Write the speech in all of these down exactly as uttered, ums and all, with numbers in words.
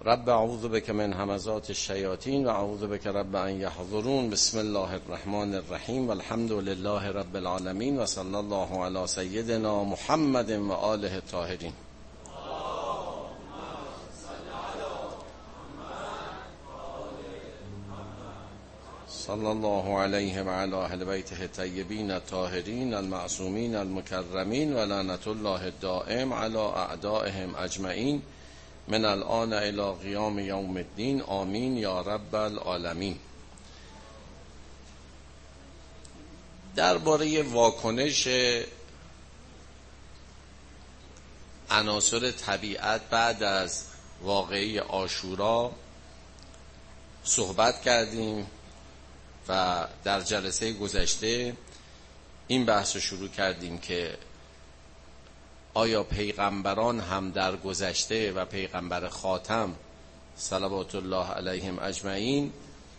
رب اعوذ بک من همزات الشیاطین و اعوذ بک رب ان یحضرون. بسم الله الرحمن الرحیم و الحمد لله رب العالمین و صلی الله علی سیدنا محمد و آله الطاهرین. صلی الله علیه و علی اهل بیته الطیبین الطاهرین المعصومین المکرمین و لعنت الله الدائم علی اعدائهم اجمعین من الان الی قیام یوم الدین. آمین یا رب العالمین. درباره واکنش عناصر طبیعت بعد از واقعه عاشورا صحبت کردیم و در جلسه گذشته این بحث رو شروع کردیم که آیا پیغمبران هم در گذشته و پیغمبر خاتم صلوات الله علیهم اجمعین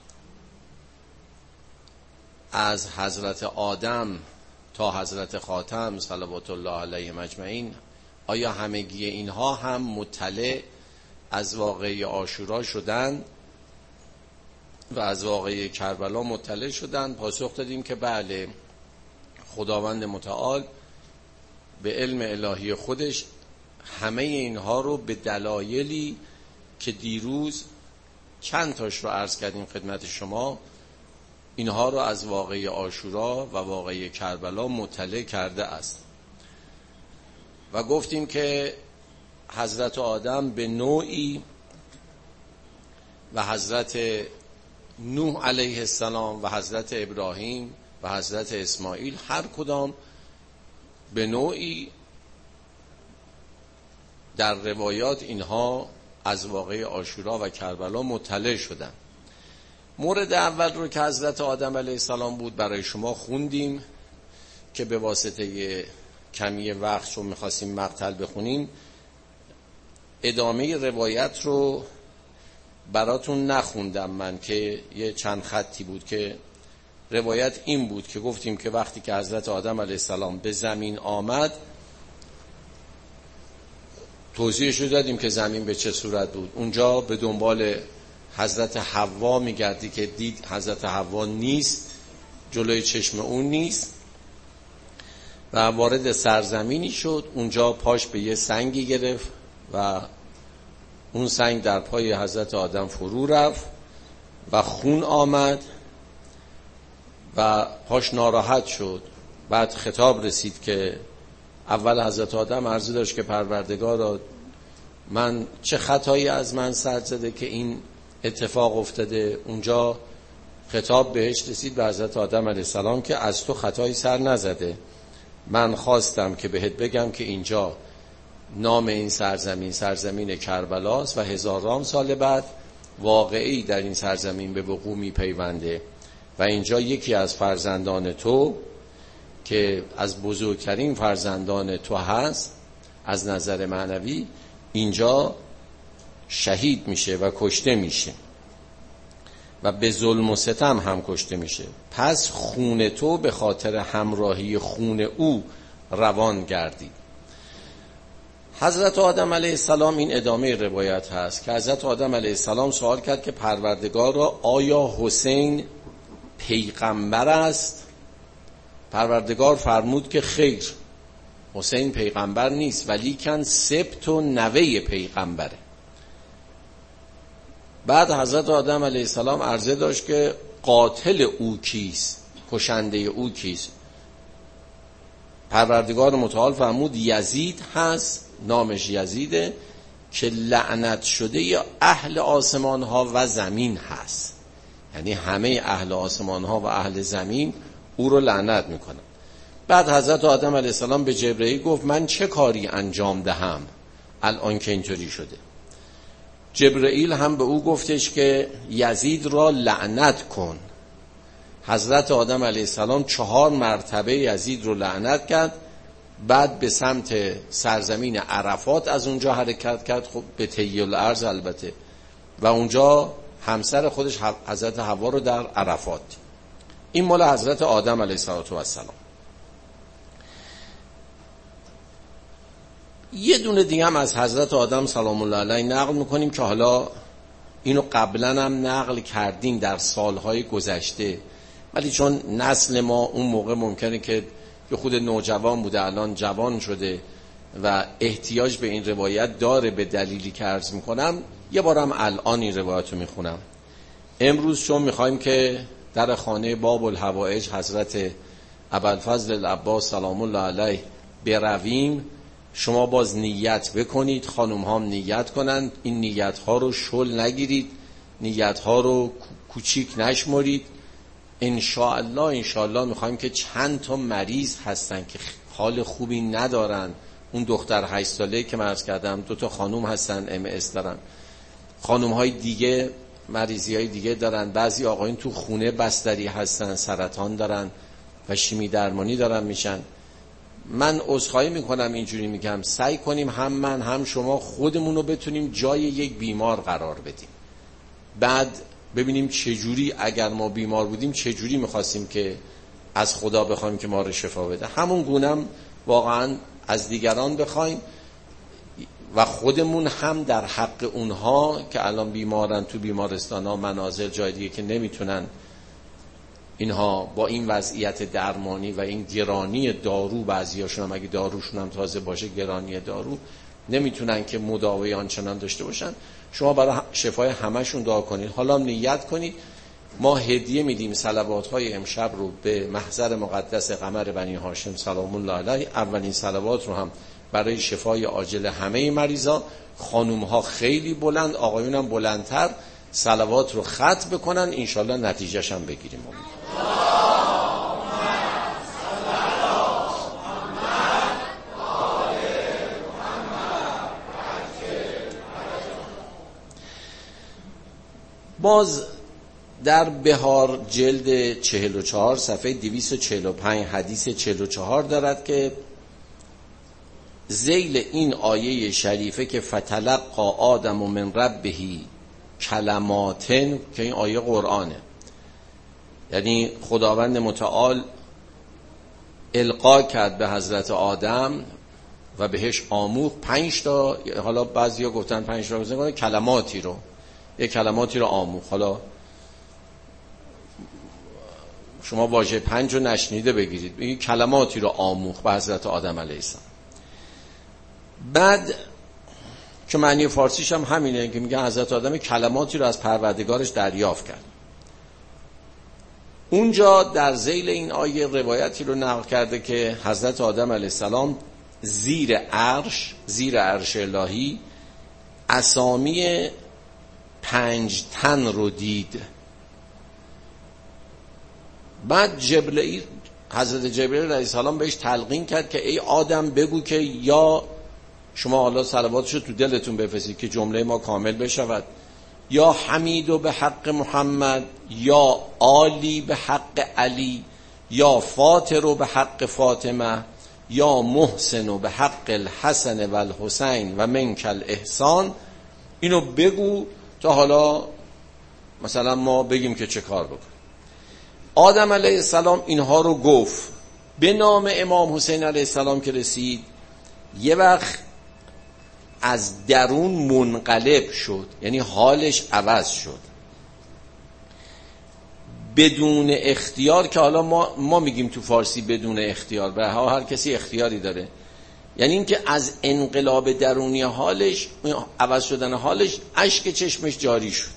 از حضرت آدم تا حضرت خاتم صلوات الله علیهم اجمعین، آیا همگی اینها هم مطلع از واقعه عاشورا شدند و از واقعه کربلا مطلع شدند؟ پاسخ دادیم که بله، خداوند متعال به علم الهی خودش همه اینها رو به دلایلی که دیروز چند تاش رو عرض کردیم خدمت شما، اینها رو از واقعه عاشورا و واقعه کربلا مطلع کرده است و گفتیم که حضرت آدم به نوعی و حضرت نوح علیه السلام و حضرت ابراهیم و حضرت اسماعیل هر کدام به نوعی در روایات اینها از واقعه عاشورا و کربلا مطلع شدند. مورد اول رو که حضرت آدم علیه السلام بود برای شما خوندیم که به واسطه کمی وقت رو میخواستیم مقتل بخونیم. ادامه روایت رو براتون نخوندم من که یه چند خطی بود که روایت این بود که گفتیم که وقتی که حضرت آدم علیه السلام به زمین آمد، توضیحش رو دادیم که زمین به چه صورت بود. اونجا به دنبال حضرت حوا میگردی که دید حضرت حوا نیست، جلوی چشم اون نیست و وارد سرزمینی شد. اونجا پاش به یه سنگی گرفت و اون سنگ در پای حضرت آدم فرو رفت و خون آمد و پاش ناراحت شد. بعد خطاب رسید که اول حضرت آدم عرض داشت که پروردگارا، من چه خطایی از من سر زده که این اتفاق افتاده؟ اونجا خطاب بهش رسید به حضرت آدم علیه السلام که از تو خطایی سر نزده، من خواستم که بهت بگم که اینجا نام این سرزمین سرزمین کربلاست و هزاران سال بعد واقعی در این سرزمین به وقوع می پیونده و اینجا یکی از فرزندان تو که از بزرگترین فرزندان تو هست از نظر معنوی، اینجا شهید میشه و کشته میشه و به ظلم و ستم هم کشته میشه. پس خون تو به خاطر همراهی خون او روان گردید. حضرت آدم علیه السلام، این ادامه روایت هست که حضرت آدم علیه السلام سوال کرد که پروردگار را، آیا حسین پیغمبر است؟ پروردگار فرمود که خیر، حسین پیغمبر نیست، ولیکن سبط و نوه پیغمبره. بعد حضرت آدم علیه السلام عرضه داشت که قاتل او کیست، کشنده او کیست؟ پروردگار متعال فرمود یزید هست، نامش یزیده، که لعنت شده اهل آسمان ها و زمین هست. یعنی همه اهل آسمان ها و اهل زمین او رو لعنت میکنن. بعد حضرت آدم علیه السلام به جبرئیل گفت من چه کاری انجام دهم الان که اینطوری شده؟ جبرئیل هم به او گفتش که یزید را لعنت کن. حضرت آدم علیه السلام چهار مرتبه یزید رو لعنت کرد. بعد به سمت سرزمین عرفات از اونجا حرکت کرد، خب به طی الارض البته، و اونجا همسر خودش حضرت حوا رو در عرفات. این مال حضرت آدم علیه السلام. یه دونه دیگه هم از حضرت آدم سلام الله علیه نقل میکنیم که حالا اینو قبلا هم نقل کردیم در سالهای گذشته، ولی چون نسل ما اون موقع ممکنه که یه خود نوجوان بوده، الان جوان شده و احتیاج به این روایت داره به دلیلی که عرض میکنم، یه بارم الان این روایت رو میخونم. امروز چون میخوایم که در خانه باب الحوائج حضرت ابوالفضل العباس سلام الله علیه برویم، شما باز نیت بکنید، خانم ها هم نیت کنند، این نیت ها رو شل نگیرید، نیت ها رو کوچیک نشمرید. انشاءالله انشاءالله میخوایم که چند تا مریض هستن که حال خوبی ندارن. اون دختر هشت ساله که من عرض کردم، دو تا خانم هستن ام اس دارن، خانم های دیگه مریضی های دیگه دارن، بعضی آقایون تو خونه بستری هستن، سرطان دارن و شیمی درمانی دارن میشن. من عذرخواهی میکنم اینجوری میگم، سعی کنیم هم من هم شما خودمون رو بتونیم جای یک بیمار قرار بدیم، بعد ببینیم چجوری اگر ما بیمار بودیم چجوری میخواستیم که از خدا بخوایم که ما رو شفا بده، همون گونم واقعا از دیگران بخوایم و خودمون هم در حق اونها که الان بیمارن تو بیمارستان ها، منازل، جای دیگه که نمیتونن اینها با این وضعیت درمانی و این گرانی دارو، بعضیاشون هم اگه داروشون هم تازه باشه گرانی دارو نمیتونن که مداوی آنچنان داشته باشن، شما برای شفای همشون دعا کنید. حالا نیت کنید. ما هدیه میدیم صلوات های امشب رو به محضر مقدس قمر بنی هاشم سلام الله علیه. اولین صلوات رو هم برای شفای عاجل همه مریضا، خانوم ها خیلی بلند، آقایون هم بلندتر، صلوات رو ختم بکنن، انشالله نتیجهش هم بگیریم. باز در بهار جلد چهل و چهار صفحه دویست و چهل و پنج حدیث چهل و چهار دارد که ذیل این آیه شریفه که فتلقى آدم من ربه کلماتن، که این آیه قرآنه، یعنی خداوند متعال القا کرد به حضرت آدم و بهش آموخت پنج تا، حالا بعضیا گفتن پنج تا گفتن کلماتی رو، یک کلماتی رو آموخت. حالا شما واژه پنج رو نشنیده بگیرید، بگید کلماتی رو آموخت به حضرت آدم علیه السلام. بعد که معنی فارسیش هم همینه که میگه حضرت آدم کلماتی رو از پروردگارش دریافت کرد. اونجا در ذیل این آیه روایتی رو نقل کرده که حضرت آدم علیه السلام زیر عرش، زیر عرش الهی اسامی پنج تن رو دید. بعد جبرئیل، حضرت جبرئیل علیه السلام بهش تلقین کرد که ای آدم بگو که یا شما حالا صلواتشو تو دلتون بفرستید که جمله ما کامل بشود، یا حمید و به حق محمد، یا آلی به حق علی، یا فاطر و به حق فاطمه، یا محسن و به حق الحسن و الحسین و منک الاحسان. اینو بگو تا حالا مثلا ما بگیم که چه کار بکنیم. آدم علیه السلام اینها رو گفت. به نام امام حسین علیه السلام که رسید، یه وقت از درون منقلب شد، یعنی حالش عوض شد بدون اختیار، که حالا ما ما میگیم تو فارسی بدون اختیار، به هر کسی اختیاری داره، یعنی این که از انقلاب درونی حالش، عوض شدن حالش، اشک چشمش جاری شد،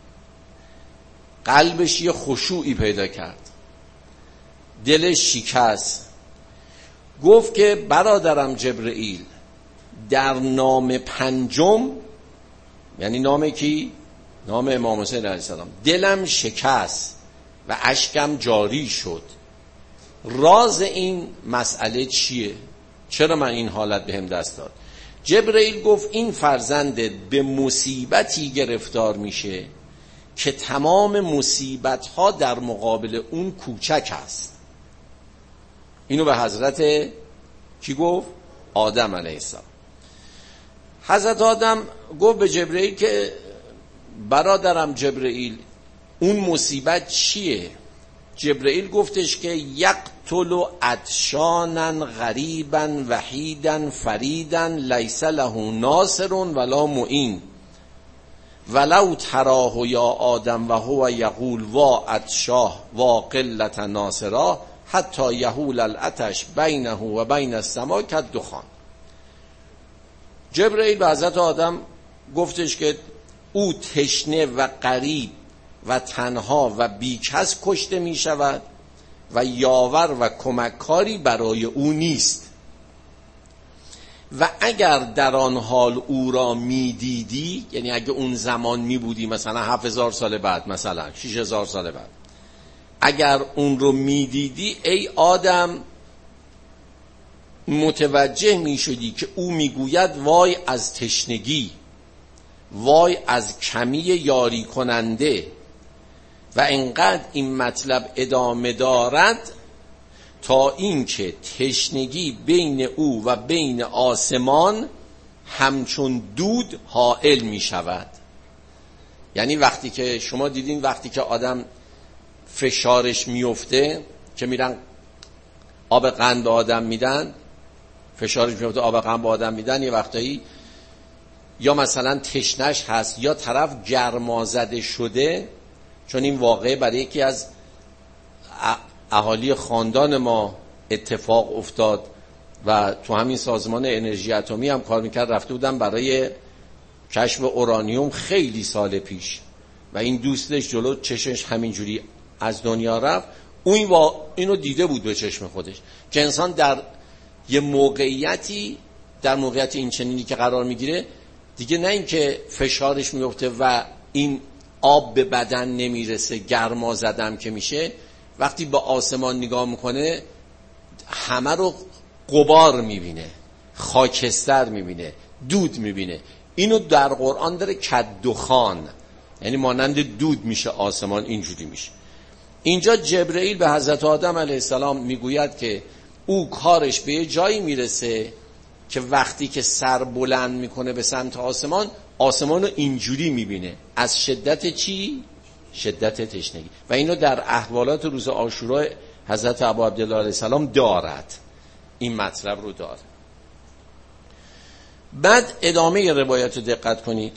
قلبش یه خشوعی پیدا کرد، دلش شکست. گفت که برادرم جبرئیل در نام پنجم، یعنی نام کی؟ نام امام حسین علیه السلام، دلم شکست و اشکم جاری شد. راز این مسئله چیه؟ چرا من این حالت بهم دست داد؟ جبرئیل گفت این فرزندت به مصیبتی گرفتار میشه که تمام مصیبت ها در مقابل اون کوچک است. اینو به حضرت کی گفت؟ آدم علیه السلام. حضرت آدم گفت به جبرئیل که برادرم جبرئیل اون مصیبت چیه؟ جبرئیل گفتش که یقتل عطشانا غریبا وحیدا فریدا لیس له ناصر ولا معین. ولو تراه یا آدم و هو یقول وا عطشاه وا قلت ناصرا حتی یهول العطش بینه و بین السماء کالدخان. جبرئیل به حضرت آدم گفتش که او تشنه و غریب و تنها و بیکس کشته می شود و یاور و کمککاری برای او نیست و اگر در آن حال او را می دیدی، یعنی اگه اون زمان می بودی، مثلا هفت هزار سال بعد، مثلا شش هزار سال بعد، اگر اون رو می دیدی ای آدم متوجه می شدی که او می گوید وای از تشنگی، وای از کمی یاری کننده و انقدر این مطلب ادامه دارد تا اینکه تشنگی بین او و بین آسمان همچون دود حائل می شود. یعنی وقتی که شما دیدین وقتی که آدم فشارش میفته که میرن آب قند به آدم میدن، فشارش میفته آب قند به آدم میدن، یه وقتایی یا مثلا تشنش هست یا طرف گرمازده شده، چون این واقعه برای یکی از اهالی خاندان ما اتفاق افتاد و تو همین سازمان انرژی اتمی هم کار میکرد، رفته بودن برای کشف اورانیوم خیلی سال پیش و این دوستش جلو چشمش همینجوری از دنیا رفت. اون با اینو دیده بود به چشم خودش که انسان در یه موقعیتی، در موقعیت این چنینی که قرار میگیره دیگه نه اینکه فشارش میفته و این آب به بدن نمیرسه، گرما زدم که میشه، وقتی به آسمان نگاه میکنه همه رو غبار میبینه، خاکستر میبینه، دود میبینه. اینو در قرآن داره کالدخان، یعنی مانند دود میشه آسمان، اینجوری میشه. اینجا جبرئیل به حضرت آدم علیه السلام میگوید که او کارش به یه جایی میرسه که وقتی که سر بلند میکنه به سمت آسمان، آسمان رو اینجوری میبینه. از شدت چی؟ شدت تشنگی. و اینو در احوالات روز عاشورا حضرت ابو عبدالله علیه السلام دارد، این مطلب رو داره. بعد ادامه روایت رو دقت کنید.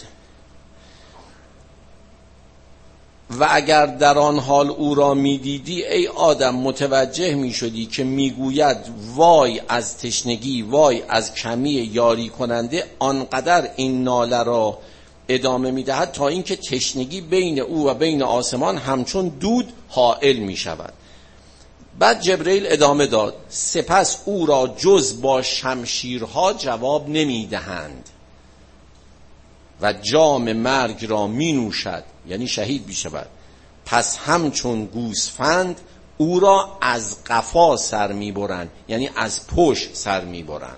و اگر در آن حال او را میدیدی ای آدم متوجه میشدی که میگوید وای از تشنگی، وای از کمی یاری کننده، آنقدر این ناله را ادامه میدهد تا اینکه تشنگی بین او و بین آسمان همچون دود حائل میشود. بعد جبرئیل ادامه داد سپس او را جز با شمشیرها جواب نمیدهند و جام مرگ را می نوشد، یعنی شهید می شود. پس همچون گوسفند او را از قفا سر می برند، یعنی از پشت سر می برند.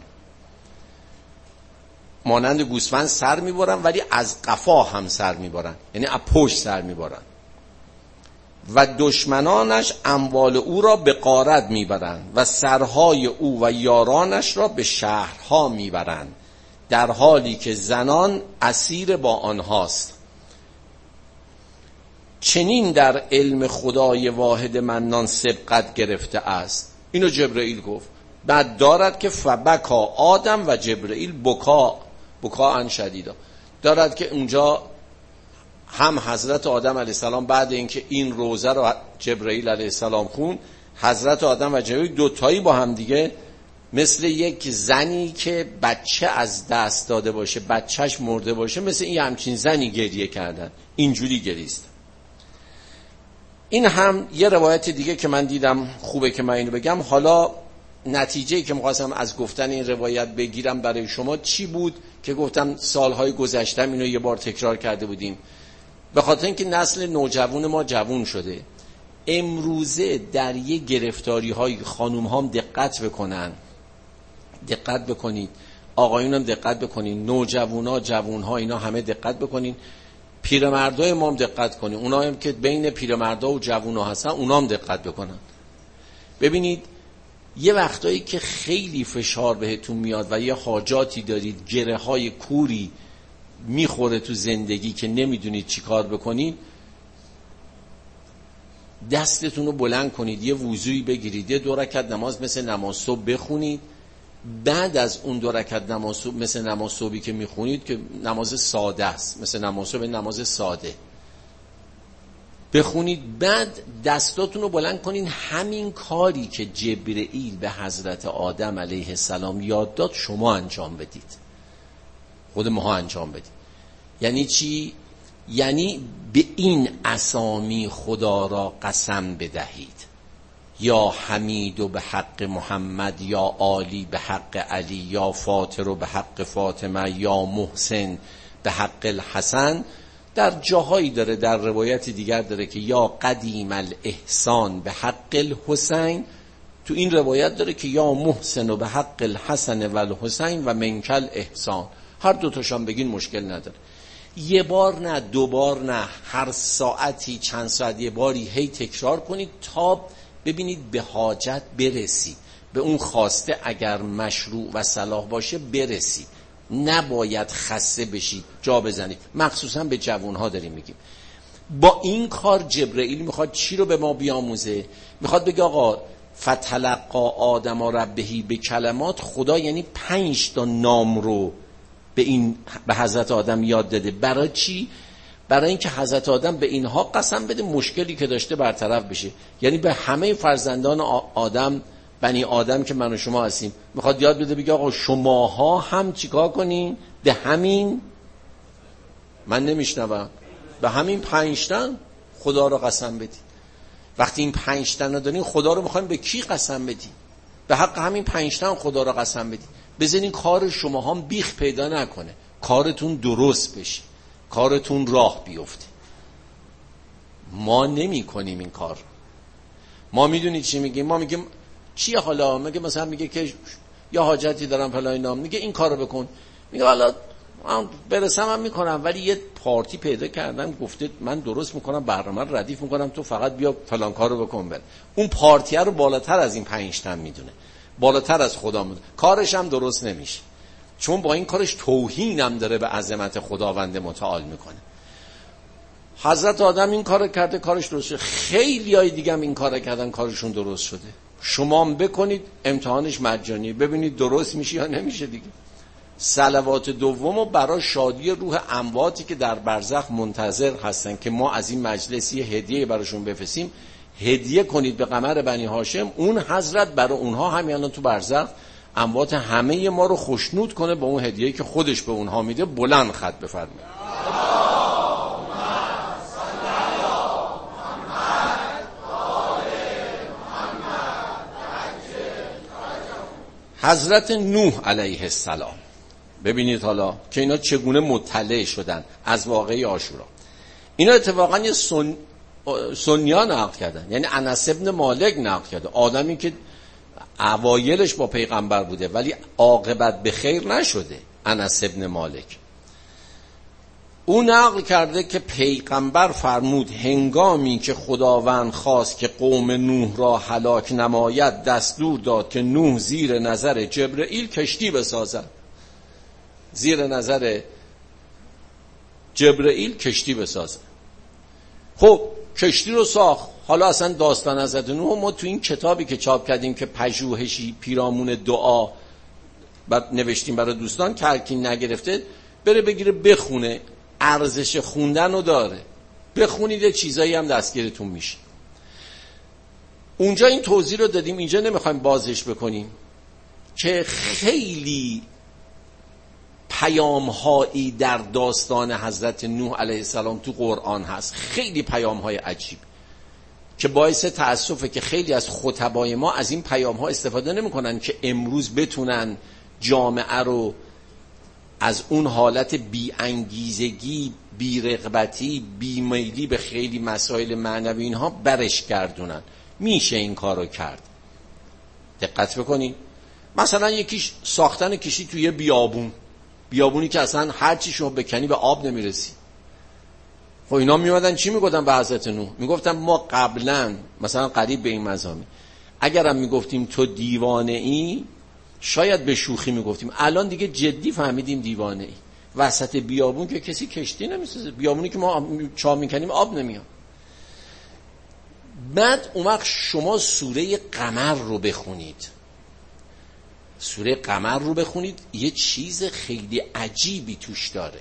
مانند گوسفند سر می برند ولی از قفا هم سر می برند، یعنی از پشت سر می برند. و دشمنانش اموال او را به غارت می برند و سرهای او و یارانش را به شهرها می برند، در حالی که زنان اسیر با آنهاست. چنین در علم خدای واحد منان سبقت گرفته است. اینو جبرئیل گفت. بعد دارد که فبکا آدم و جبرئیل بکا بکا ان شدیدا، دارد که اونجا هم حضرت آدم علیه السلام بعد اینکه این روزه رو جبرئیل علیه السلام خون، حضرت آدم و جبرئیل دوتایی با هم دیگه مثل یک زنی که بچه از دست داده باشه، بچهش مرده باشه، مثل این همچین زنی گریه کردن، اینجوری گریست. این هم یه روایت دیگه که من دیدم خوبه که من اینو بگم. حالا نتیجه‌ای که می‌خواستم از گفتن این روایت بگیرم برای شما چی بود که گفتم سالهای گذشتم اینو یه بار تکرار کرده بودیم، به خاطر اینکه نسل نوجوان ما جوان شده. امروزه در یه گرفتاری‌های خانوم هم دقت بکنن، دقت بکنید، آقایون هم دقت بکنید، نوجوانا، جوانها، اینا همه دقت بکنید، پیرمردای ما هم دقت کنید، اونا هم که بین پیرمردا و جوونا هستن اونا هم دقت بکنن. ببینید یه وقتایی که خیلی فشار بهتون میاد و یه حاجاتی دارید، گره های کوری میخوره تو زندگی که نمیدونید چی کار بکنید، دستتون رو بلند کنید، یه وضوعی بگیرید، یه دو رکعت نماز مثل نماز صبح بخونید، بعد از اون دو رکعت نماز صبح مثل نماز صبحی که میخونید که نماز ساده است، مثل نماز صبح نماز ساده بخونید، بعد دستاتون رو بلند کنین همین کاری که جبرئیل به حضرت آدم علیه السلام یاد داد شما انجام بدید، خود ماها انجام بدید. یعنی چی؟ یعنی به این اسامی خدا را قسم بدهید، یا حمید و به حق محمد، یا عالی به حق علی، یا فاطر و به حق فاطمه، یا محسن به حق الحسن. در جاهایی داره، در روایت دیگر داره که یا قدیم الاحسان به حق الحسین، تو این روایت داره که یا محسن و به حق الحسن و الحسین و منکل احسان. هر دو تاشون بگین مشکل نداره. یه بار نه، دو بار نه، هر ساعتی چند ساعت یه باری هی تکرار کنید تا ببینید به حاجت برسید، به اون خواسته اگر مشروع و صلاح باشه برسید. نباید خسته بشید، جا بزنید. مخصوصا به جوانها داریم میگیم. با این کار جبرئیل میخواد چی رو به ما بیاموزه؟ میخواد بگه آقا فتلقا آدم ربهی به کلمات، خدا یعنی پنج تا نام رو به این به حضرت آدم یاد داده. برای چی؟ برای اینکه حضرت آدم به اینها قسم بده مشکلی که داشته برطرف بشه. یعنی به همه فرزندان آدم، بنی آدم که من و شما هستیم، میخواد یاد بده بگه آقا شماها هم چیکار کنین؟ به همین، من نمیشنوم، به همین پنج تن خدا رو قسم بدی. وقتی این پنج تن رو دارین، خدا رو میخوایم به کی قسم بدی؟ به حق همین پنج تن خدا رو قسم بدی. بزنین کار شما هم بیخ پیدا نکنه، کارتون درست بشه، کارتون راه بیفته. ما نمی کنیم این کار. ما میدونید چی میگیم؟ ما میگیم چیه حالا؟ میگه مثلا میگه که یا حاجتی دارم فلان نام، میگه این کارو بکن، میگه حالا من برسم هم میکنم، ولی یه پارتی پیدا کردم گفته من درست میکنم، برنامه رو ردیف میکنم، تو فقط بیا فلان کارو بکن. بر اون پارتیه رو بالاتر از این پنج تا میدونه، بالاتر از خدا میدونه، کارش هم درست نمیشه، چون با این کارش توهین هم داره به عظمت خداوند متعال میکنه. حضرت آدم این کارو کرده، کارش درست شده. خیلی های دیگه هم این کارو کردن، کارشون درست شده. شما هم بکنید، امتحانش مجانی، ببینید درست میشه یا نمیشه دیگه. صلوات دومو برای شادی روح امواتی که در برزخ منتظر هستن که ما از این مجلس یه هدیه براشون بفرستیم، هدیه کنید به قمر بنی هاشم. اون حضرت برای اونها همین الان تو برزخ اموات همه ما رو خوشنود کنه با اون هدیه‌ای که خودش به اونها میده. بلند خط بفرمایید. حضرت نوح علیه السلام، ببینید حالا که اینا چگونه مطلع شدن از واقعه عاشورا. اینا اتفاقا یه سن... سنیا نقل کردن، یعنی انس ابن مالک نقل کرده، آدمی که اوایلش با پیغمبر بوده ولی عاقبت به خیر نشده. انس ابن مالک او نقل کرده که پیغمبر فرمود هنگامی که خداوند خواست که قوم نوح را هلاک نماید، دستور داد که نوح زیر نظر جبرئیل کشتی بسازد. زیر نظر جبرئیل کشتی بسازد. خب کشتی رو ساخت. حالا اصلا داستان حضرت نوح ما تو این کتابی که چاپ کردیم که پژوهشی پیرامون دعا بعد نوشتیم برای دوستان، کلکین نگرفته بره بگیره بخونه، ارزش خوندن رو داره. بخونید چیزایی هم دستگیرتون میشه. اونجا این توضیح رو دادیم، اینجا نمیخوایم بازش بکنیم که خیلی پیام‌هایی در داستان حضرت نوح علیه السلام تو قرآن هست، خیلی پیام‌های عجیب که باعث تأسفه که خیلی از خطبای ما از این پیام‌ها استفاده نمی‌کنن که امروز بتونن جامعه رو از اون حالت بی انگیزگی، بی رغبتی، بی میلی به خیلی مسائل معنوی اینها برش گردونن. میشه این کارو کرد. دقت بکنین. مثلا یکیش ساختن کشتی توی بیابون، بیابونی که اصلا هر چی شما بکنی به آب نمیرسی. خب اینا میومدن چی میگفتن به حضرت نوح؟ میگفتن ما قبلا مثلا قریب به این مزامی اگرم میگفتیم تو دیوانه ای، شاید به شوخی میگفتیم، الان دیگه جدی فهمیدیم دیوانه ای. وسط بیابون که کسی کشتی نمیسازه، بیابونی که ما چاه میکنیم آب نمیاد. بعد اون وقت شما سوره قمر رو بخونید. سوره قمر رو بخونید، یه چیز خیلی عجیبی توش داره.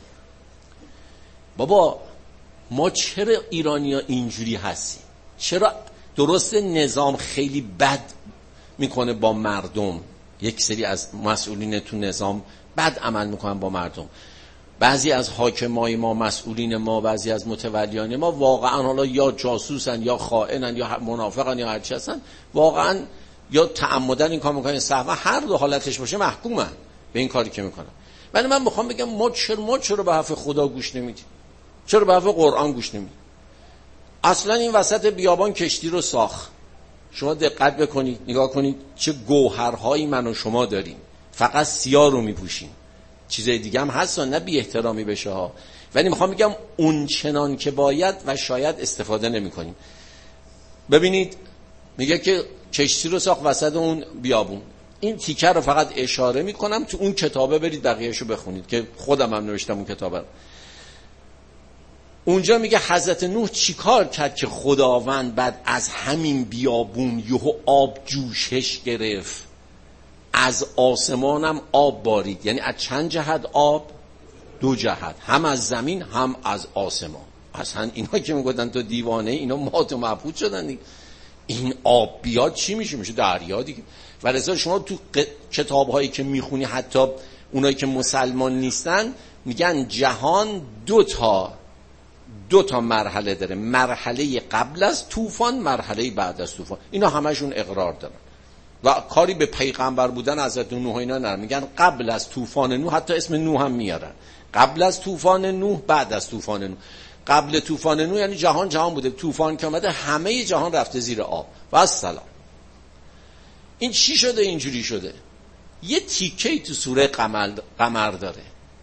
بابا ما چرا ایرانی‌ها اینجوری هستیم؟ چرا درست نظام خیلی بد میکنه با مردم، یک سری از مسئولین تو نظام بد عمل میکنن با مردم، بعضی از حاکمای ما، مسئولین ما، بعضی از متولیان ما واقعا حالا یا جاسوسن یا خائنن یا منافقن یا هرچی هستن، واقعا یا تعمدن این کار میکنن، سهوا، هر دو حالتش باشه محکومن به این کاری که میکنن. ولی من میخوام بگم ما چرا ما چرا به حرف خدا گوش نمیدیم؟ چرا به حرف قرآن گوش نمیدیم؟ اصلا این وسط بیابان کشتی رو ساخت. شما دقت بکنید، نگاه کنید چه گوهرهایی من و شما داریم، فقط سیاه رو میپوشیم، چیزای دیگه هم هست نه بی احترامی بشه ها، ولی میخوام بگم اون چنان که باید و شاید استفاده نمی کنیم. ببینید میگه که کشتی رو ساخت وسط اون بیابون. این تیکه رو فقط اشاره میکنم، تو اون کتابه برید بقیه‌شو بخونید که خودم هم نوشتم اون کتابه. اونجا میگه حضرت نوح چیکار کرد که خداوند بعد از همین بیابون یهو آب جوشش گرفت، از آسمانم آب بارید. یعنی از چند جهت آب؟ دو جهت، هم از زمین هم از آسمان. اصلا اینا که میگفتن تو دیوانه، اینا مات و مبهوت شدن دیگه. این آب بیاد چی میشه؟ میشه دریا دیگه. و رضا شما تو کتاب‌هایی که میخونی، حتی اونایی که مسلمان نیستن، میگن جهان دو تا دو تا مرحله داره، مرحله قبل از طوفان، مرحله بعد از طوفان. اینا همشون اقرار دارن و کاری به پیغمبر بودن حضرت نوح اینا نرم. میگن قبل از طوفان نوح، حتی اسم نوح هم میارن، قبل از طوفان نوح، بعد از طوفان نوح. قبل طوفان نوح یعنی جهان جهان بوده، طوفان که اومده همه جهان رفته زیر آب و السلام. این چی شده اینجوری شده؟ یه تیکه‌ای تو سوره قمر قمر داره،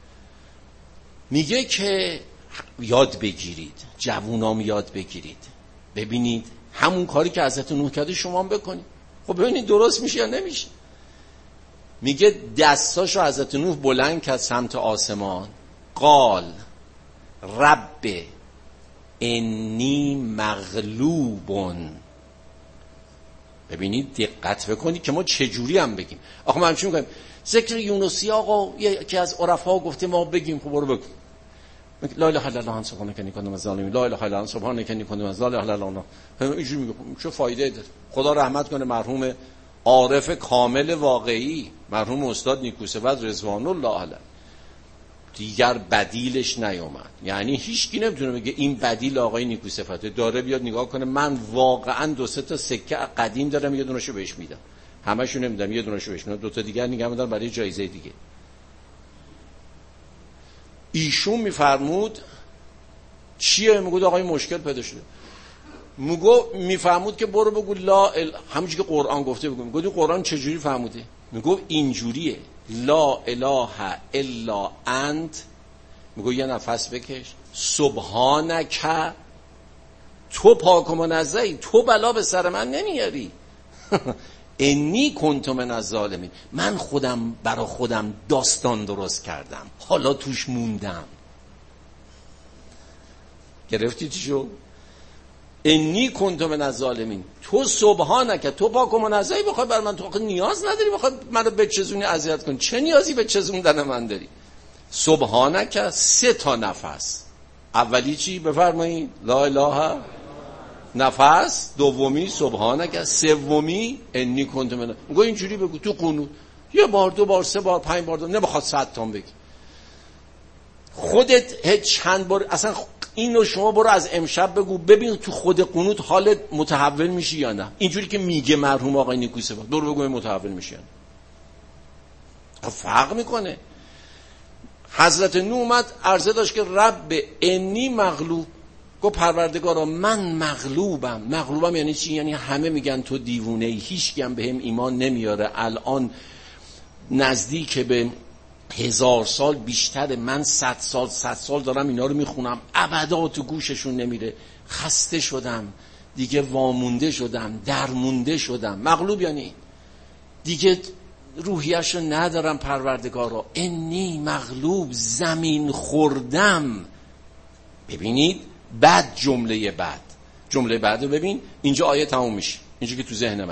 میگه که یاد بگیرید، جوونام یاد بگیرید، ببینید همون کاری که حضرت نوح کرده شما هم بکنید. خب ببینید درست میشه یا نمیشه. میگه دستاشو حضرت نوح بلند کرد سمت آسمان، قال رب انی مغلوبون. ببینید دقت بکنید که ما چجوری هم بگیم. آخه ما هم چی میگیم؟ ذکر یونسی آقا یکی از عرفا گفته ما بگیم، خب برو بگو. لا اله الا الله سبحانك انی کنت من الظالمین، لا اله الا الله سبحانك انی کنت من الظالمین، لا اله الا الله. اینجوری میگه چه فایده داره؟ خدا رحمت کنه مرحوم عارف کامل واقعی، مرحوم استاد نیکوسفت رضوان الله علیه، دیگر بدیلش نیومد. یعنی هیچ کی نمیتونه بگه این بدیل آقای نیکوسفت داره، بیاد نگاه کنه من واقعا دو سه تا سکه قدیم دارم یه دونهشو بهش میدم، همشو نمیدم، یه دونهشو بهش میدم، دو تا دیگر نگم میدارم برای جایزه دیگه. ایشون میفرمود چیه؟ میگه آقای مشکل پیدا شده. میگه میفرمود که برو بگو لا ال... همونجوری که قرآن گفته بگو. میگه قرآن چجوری فهموده؟ میگه اینجوریه، لا اله الا انت. میگه یه نفس بکش، سبحانک، تو پاک و منزهی، تو بلا به سر من نمیاری. انی کنت من الظالمین، من خودم برا خودم داستان درست کردم، حالا توش موندم. گرفتی چی شو؟ انی کنت من الظالمین، تو سبحانک، تو پاک و منزهی، بخوای بر من، تو نیاز نداری بخوای منو بچزونی اذیت کنی، چه نیازی به چزوندن من داری؟ سبحانک سه تا نفس، اولی چی بفرمایید؟ لا اله، نفس دومی سبحانک، سومی انی کنت من. میگه اینجوری بگو تو قنوت، یه بار دو بار سه بار پنج بار، نمیخواد صد تا بگی. خودت چند بار اصلا اینو شما برو از امشب بگو ببین تو خود قنوت حالت متحول میشی یا نه. اینجوری که میگه مرحوم آقای نیکوسفت، برو بگو متحول میشی یا نه. فرق میکنه. حضرت نوح اومد عرضه داشت که رب انی مغلوب، گو پروردگارا من مغلوبم. مغلوبم یعنی چی؟ یعنی همه میگن تو دیوونه ای، هیچ کم بهم ایمان نمیاره، الان نزدیک به هزار سال بیشتر، من صد سال صد سال دارم اینا رو میخونم، ابدا تو گوششون نمیره، خسته شدم دیگه، وامونده شدم، درمونده شدم. مغلوب یعنی دیگه روحیه‌شو ندارم پروردگارا، انی مغلوب، زمین خوردم. ببینید بعد جمله بعد جمله بعد رو ببین، اینجا آیه تموم میشه، اینجا که تو ذهن من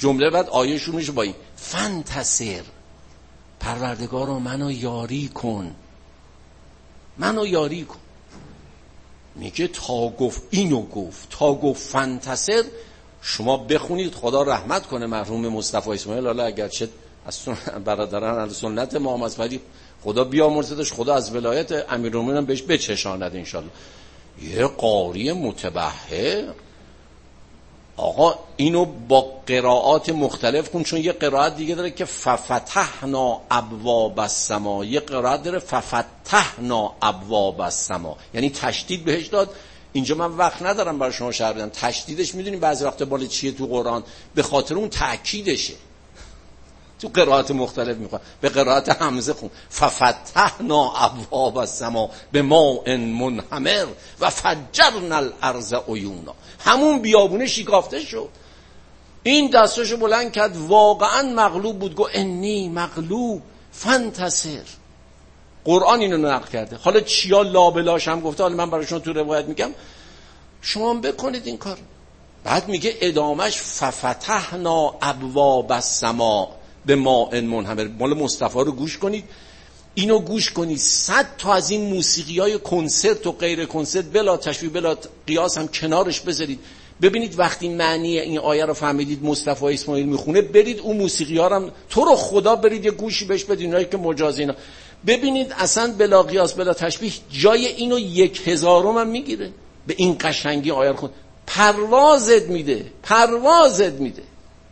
جمله بعد آیه شروع میشه با این فانتصر، پروردگارا منو یاری کن، منو یاری کن. میگه تا گفت اینو گفت، تا گفت فانتصر، شما بخونید خدا رحمت کنه مرحوم مصطفی اسماعیل، حالا اگرچه از برادران اهل سنت ما هم از ولی خدا بیامرزدش، خدا از ولایت امیرالمومنین بهش بچشاند انشالله. یه قاری متبحر آقا اینو با قرائات مختلف کن، چون یه قرائت دیگه داره که ففتحنا ابواب السما، یه قرائت داره ففتحنا ابواب السما، یعنی تشدید بهش داد. اینجا من وقت ندارم برای شما شرح بدم تشدیدش، میدونیم بعضی وقتا بالا چیه تو قرآن، به خاطر اون تأکیدشه. تو قرائت مختلف میخواد به قرائت حمزه خون ففتحنا ابواب السما بماء منهمر و فجرنا الارض عیونا، همون بیابونه شکافته شد. این دستاشو بلند کرد، واقعا مغلوب بود، گو انی مغلوب فانتصر. قرآن اینو نقل کرده. حالا چیا لابلاش هم گفته، حالا من برای شما تو روایت میگم، شما هم بکنید این کار. بعد میگه ادامش ففتحنا ابواب السما به ماء منهمر. مال مصطفی رو گوش کنید، اینو گوش کنید. صد تا از این موسیقی‌های کنسرت و غیر کنسرت بلا تشبیه بلا قیاس هم کنارش بذارید، ببینید وقتی معنی این آیه رو فهمیدید مصطفی اسماعیل میخونه، برید اون موسیقی‌ها رو هم تو رو خدا برید یه گوشی بهش بدید، اونایی که مجازی اینا ببینید، اصلا بلا قیاس بلا تشبیه جای اینو یک هزارم هم میگیره. به این قشنگی آیه رو خون، پروازت میده، پروازت میده.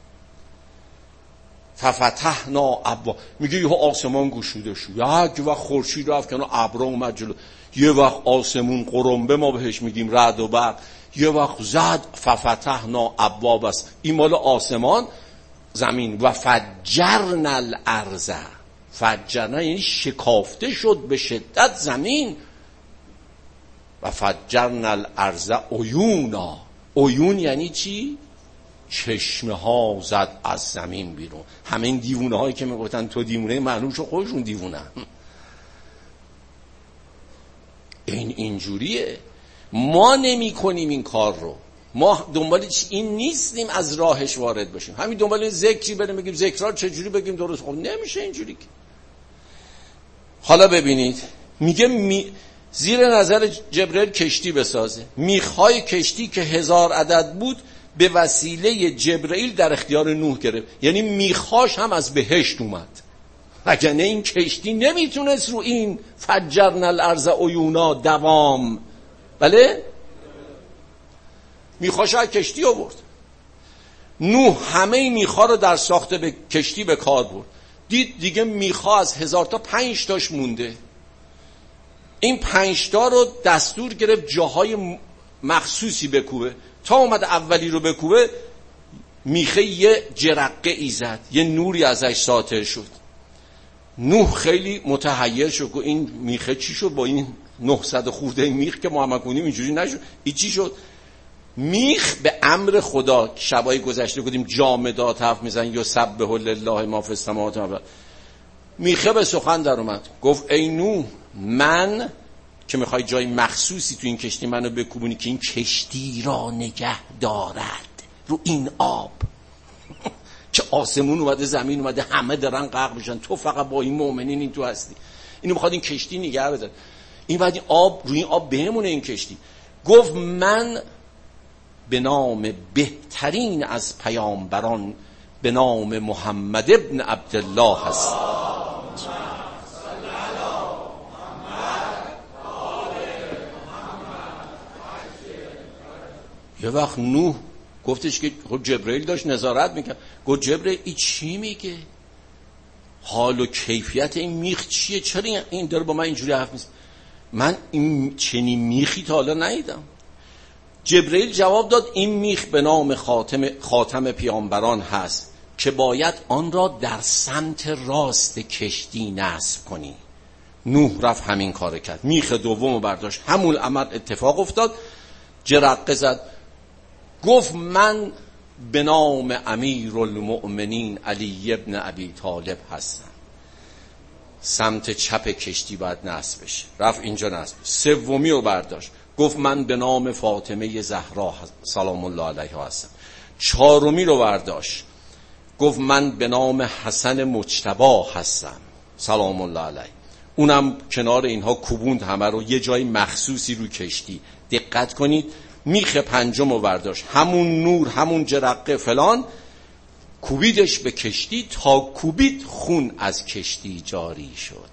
ففتحنا ابواب، میگه یه آسمان گشوده شد، یک وقت خورشید رفت کنار ابرا اومد جلو، یه وقت آسمون قرنبه ما بهش میگیم رعد و برق، یه وقت زد ففتحنا ابواب است، این مال آسمان زمین. و فجرنا الارض، فجرنا یعنی شکافته شد به شدت زمین. و فجرنا الارض عیونا، عیون یعنی چی؟ چشمه ها زد از زمین بیرون. همه این دیوونه هایی که میگفتن تو دیوونه، معنوشو خودشون دیوونه. این اینجوریه. ما نمی کنیم این کار رو، ما دنبال این نیستیم از راهش وارد بشیم، همین دنبال این ذکری بریم بگیم ذکرها چجوری بگیم درست. خب نمیشه اینجوری. حالا ببینید میگه می... زیر نظر جبرئیل کشتی بسازه. میخای کشتی که هزار عدد بود به وسیله جبرئیل در اختیار نوح گرفت، یعنی میخاش هم از بهشت اومد، وگرنه این کشتی نمیتونست رو این فجرنا الارض عیونا دوام. بله میخاش از کشتی آورد. نوح همه میخا رو در ساخته به کشتی به کار برد. دید دیگه میخا از هزار تا پنج تاش مونده، این پنج تا رو دستور گرفت جاهای مخصوصی بکوبه. تا اومد اولی رو بکوبه، میخه یه جرقه ای زد، یه نوری ازش ساطع شد. نوح خیلی متحیر شد که این میخه چی شد، با این نهصد خورده میخ که محمد کنیم اینجوری نشد. این چی شد؟ میخ به امر خدا، شبای گذشته گفتیم جامدات حرف میزن یا سبح لله ما فی السماوات و الارض. میخه به سخن در اومد، گفت ای نوح، من که میخوای جای مخصوصی تو این کشتی منو بکوبونی که این کشتی را نگه دارد رو این آب که آسمون اومده زمین اومده همه دارن غرق میشن، تو فقط با این مؤمنین این تو هستی، اینو میخواد این کشتی نگه بداره، این بعد این آب رو این آب بمونه این کشتی. گفت من به نام بهترین از پیامبران به نام محمد ابن عبدالله هستم. یه وقت نوح گفتش که خب جبرئیل داشت نظارت میکرد، گفت جبرئیل این چی میگه؟ حال و کیفیت این میخ چیه؟ چرا این داره با من اینجوری حرف میزنه؟ من این چنین میخی تا حالا ندیدم. جبرئیل جواب داد این میخ به نام خاتم خاتم پیامبران هست که باید آن را در سمت راست کشتی نصب کنی. نوح رفت همین کار کرد، میخ دومو برداشت، همون عمل اتفاق افتاد، جرقه زد. گفت من به نام امیرالمؤمنین علی ابن ابی طالب هستم، سمت چپ کشتی باید نصب بشه. رفت اینجا نصب. سومی رو برداشت، گفت من به نام فاطمه زهرا سلام الله علیها هستم. چهارمی رو برداشت، گفت من به نام حسن مجتبی هستم سلام الله علیه. اونم کنار اینها کوبوند همه رو یه جای مخصوصی رو کشتی. دقت کنید میخ پنجم رو برداشت، همون نور همون جرقه فلان، کوبیدش به کشتی، تا کوبید خون از کشتی جاری شد.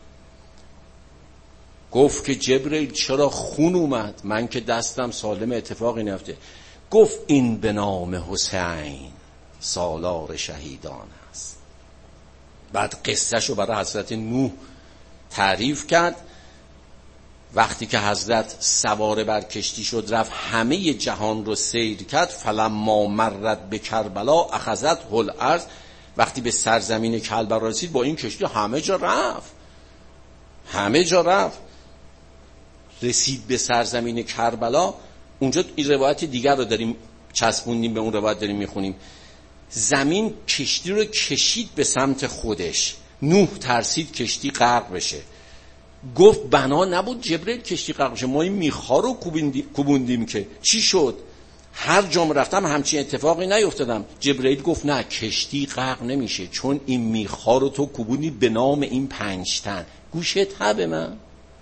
گفت که جبرئیل چرا خون اومد؟ من که دستم سالم، اتفاقی نیفته. گفت این به نام حسین سالار شهیدان است. بعد قصهش رو برای حضرت نوح تعریف کرد. وقتی که حضرت سوار بر کشتی شد رفت همه جهان رو سیر کرد. فلما مرت به کربلا اخذت هل ارض. وقتی به سرزمین کربلا رسید با این کشتی همه جا رفت، همه جا رفت. رسید به سرزمین کربلا، اونجا این روایت دیگر رو داریم چسبوندیم به اون روایت داریم میخونیم. زمین کشتی رو کشید به سمت خودش. نوح ترسید کشتی غرق بشه. گفت بنا نبود جبرئیل کشتی غرق بشه، ما این میخا رو کوبوندیم که چی شد؟ هر جام رفتم همچین اتفاقی نیفتادم. جبرئیل گفت نه، کشتی غرق نمیشه چون این میخا رو تو کوبوندی به نام این پنج تن. گوشت هبه من.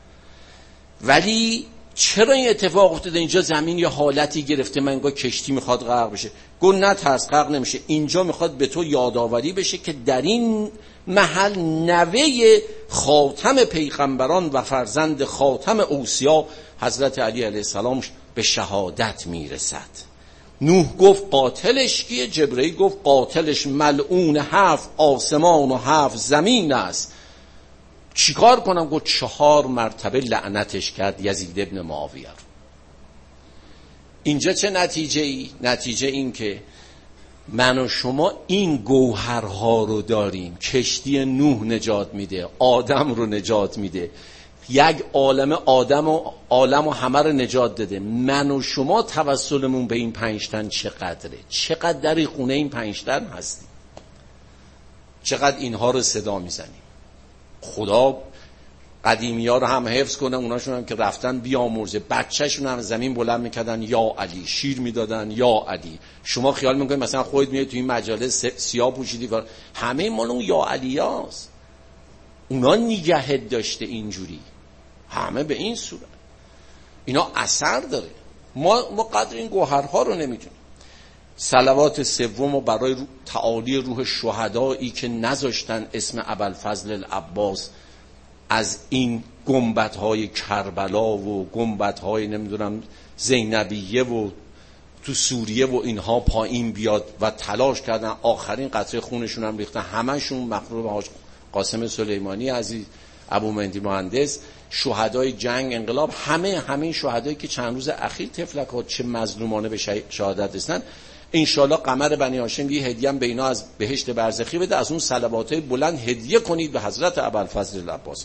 ولی چرا این اتفاق افتاده؟ اینجا زمین یه حالتی گرفته من انگار کشتی میخواد غرق بشه. گفت نه ترس، غرق نمیشه. اینجا میخواد به تو یادآوری بشه که در این محل نوه خاتم پیغمبران و فرزند خاتم اوصیا حضرت علی علیه السلام به شهادت میرسد. نوح گفت قاتلش کیه؟ جبرئیل گفت قاتلش ملعون هفت آسمان و هفت زمین است. چیکار کنم؟ گفت چهار مرتبه لعنتش کرد یزید ابن معاویه. اینجا چه نتیجه ای؟ نتیجه این که من و شما این گوهرها رو داریم. کشتی نوح نجات میده، آدم رو نجات میده، یک عالم آدم و عالم و همه رو نجات داده. من و شما توسلمون به این پنجتن چقدره؟ چقدر در خونه این پنجتن هستیم؟ چقدر اینها رو صدا میزنیم؟ خدا قدیمی ها رو هم حفظ کنه، اوناشون هم که رفتن بیامرزه. بچهشون هم زمین بلند میکردن یا علی، شیر میدادن یا علی. شما خیال میکنید مثلا خودت میاد تو این مجالس سیاه پوشیدی و همه مال اون یا علی هاست. اونا نگهت داشته اینجوری، همه به این صورت. اینا اثر داره. ما ما قدر این گوهرها رو نمیدونیم. صلوات سوم و برای تعالی روح شهدایی که نذاشتن اسم ابوالفضل العباس از این گنبدهای کربلا و گنبدهای نمیدونم زینبیه و تو سوریه و اینها پایین بیاد و تلاش کردن، آخرین قطره خونشون هم ریختن. همشون مخلوق حاج قاسم سلیمانی عزیز، ابو مهدی مهندس، شهدای جنگ انقلاب، همه همین شهدایی که چند روز اخیر تفلکات چه مظلومانه به شهادت رسیدن. انشالله قمر بنی هاشم یه هدیه هم به اینا از بهشت برزخی بده، از اون صلواتای بلند هدیه کنید به حضرت ابوالفضل العباس.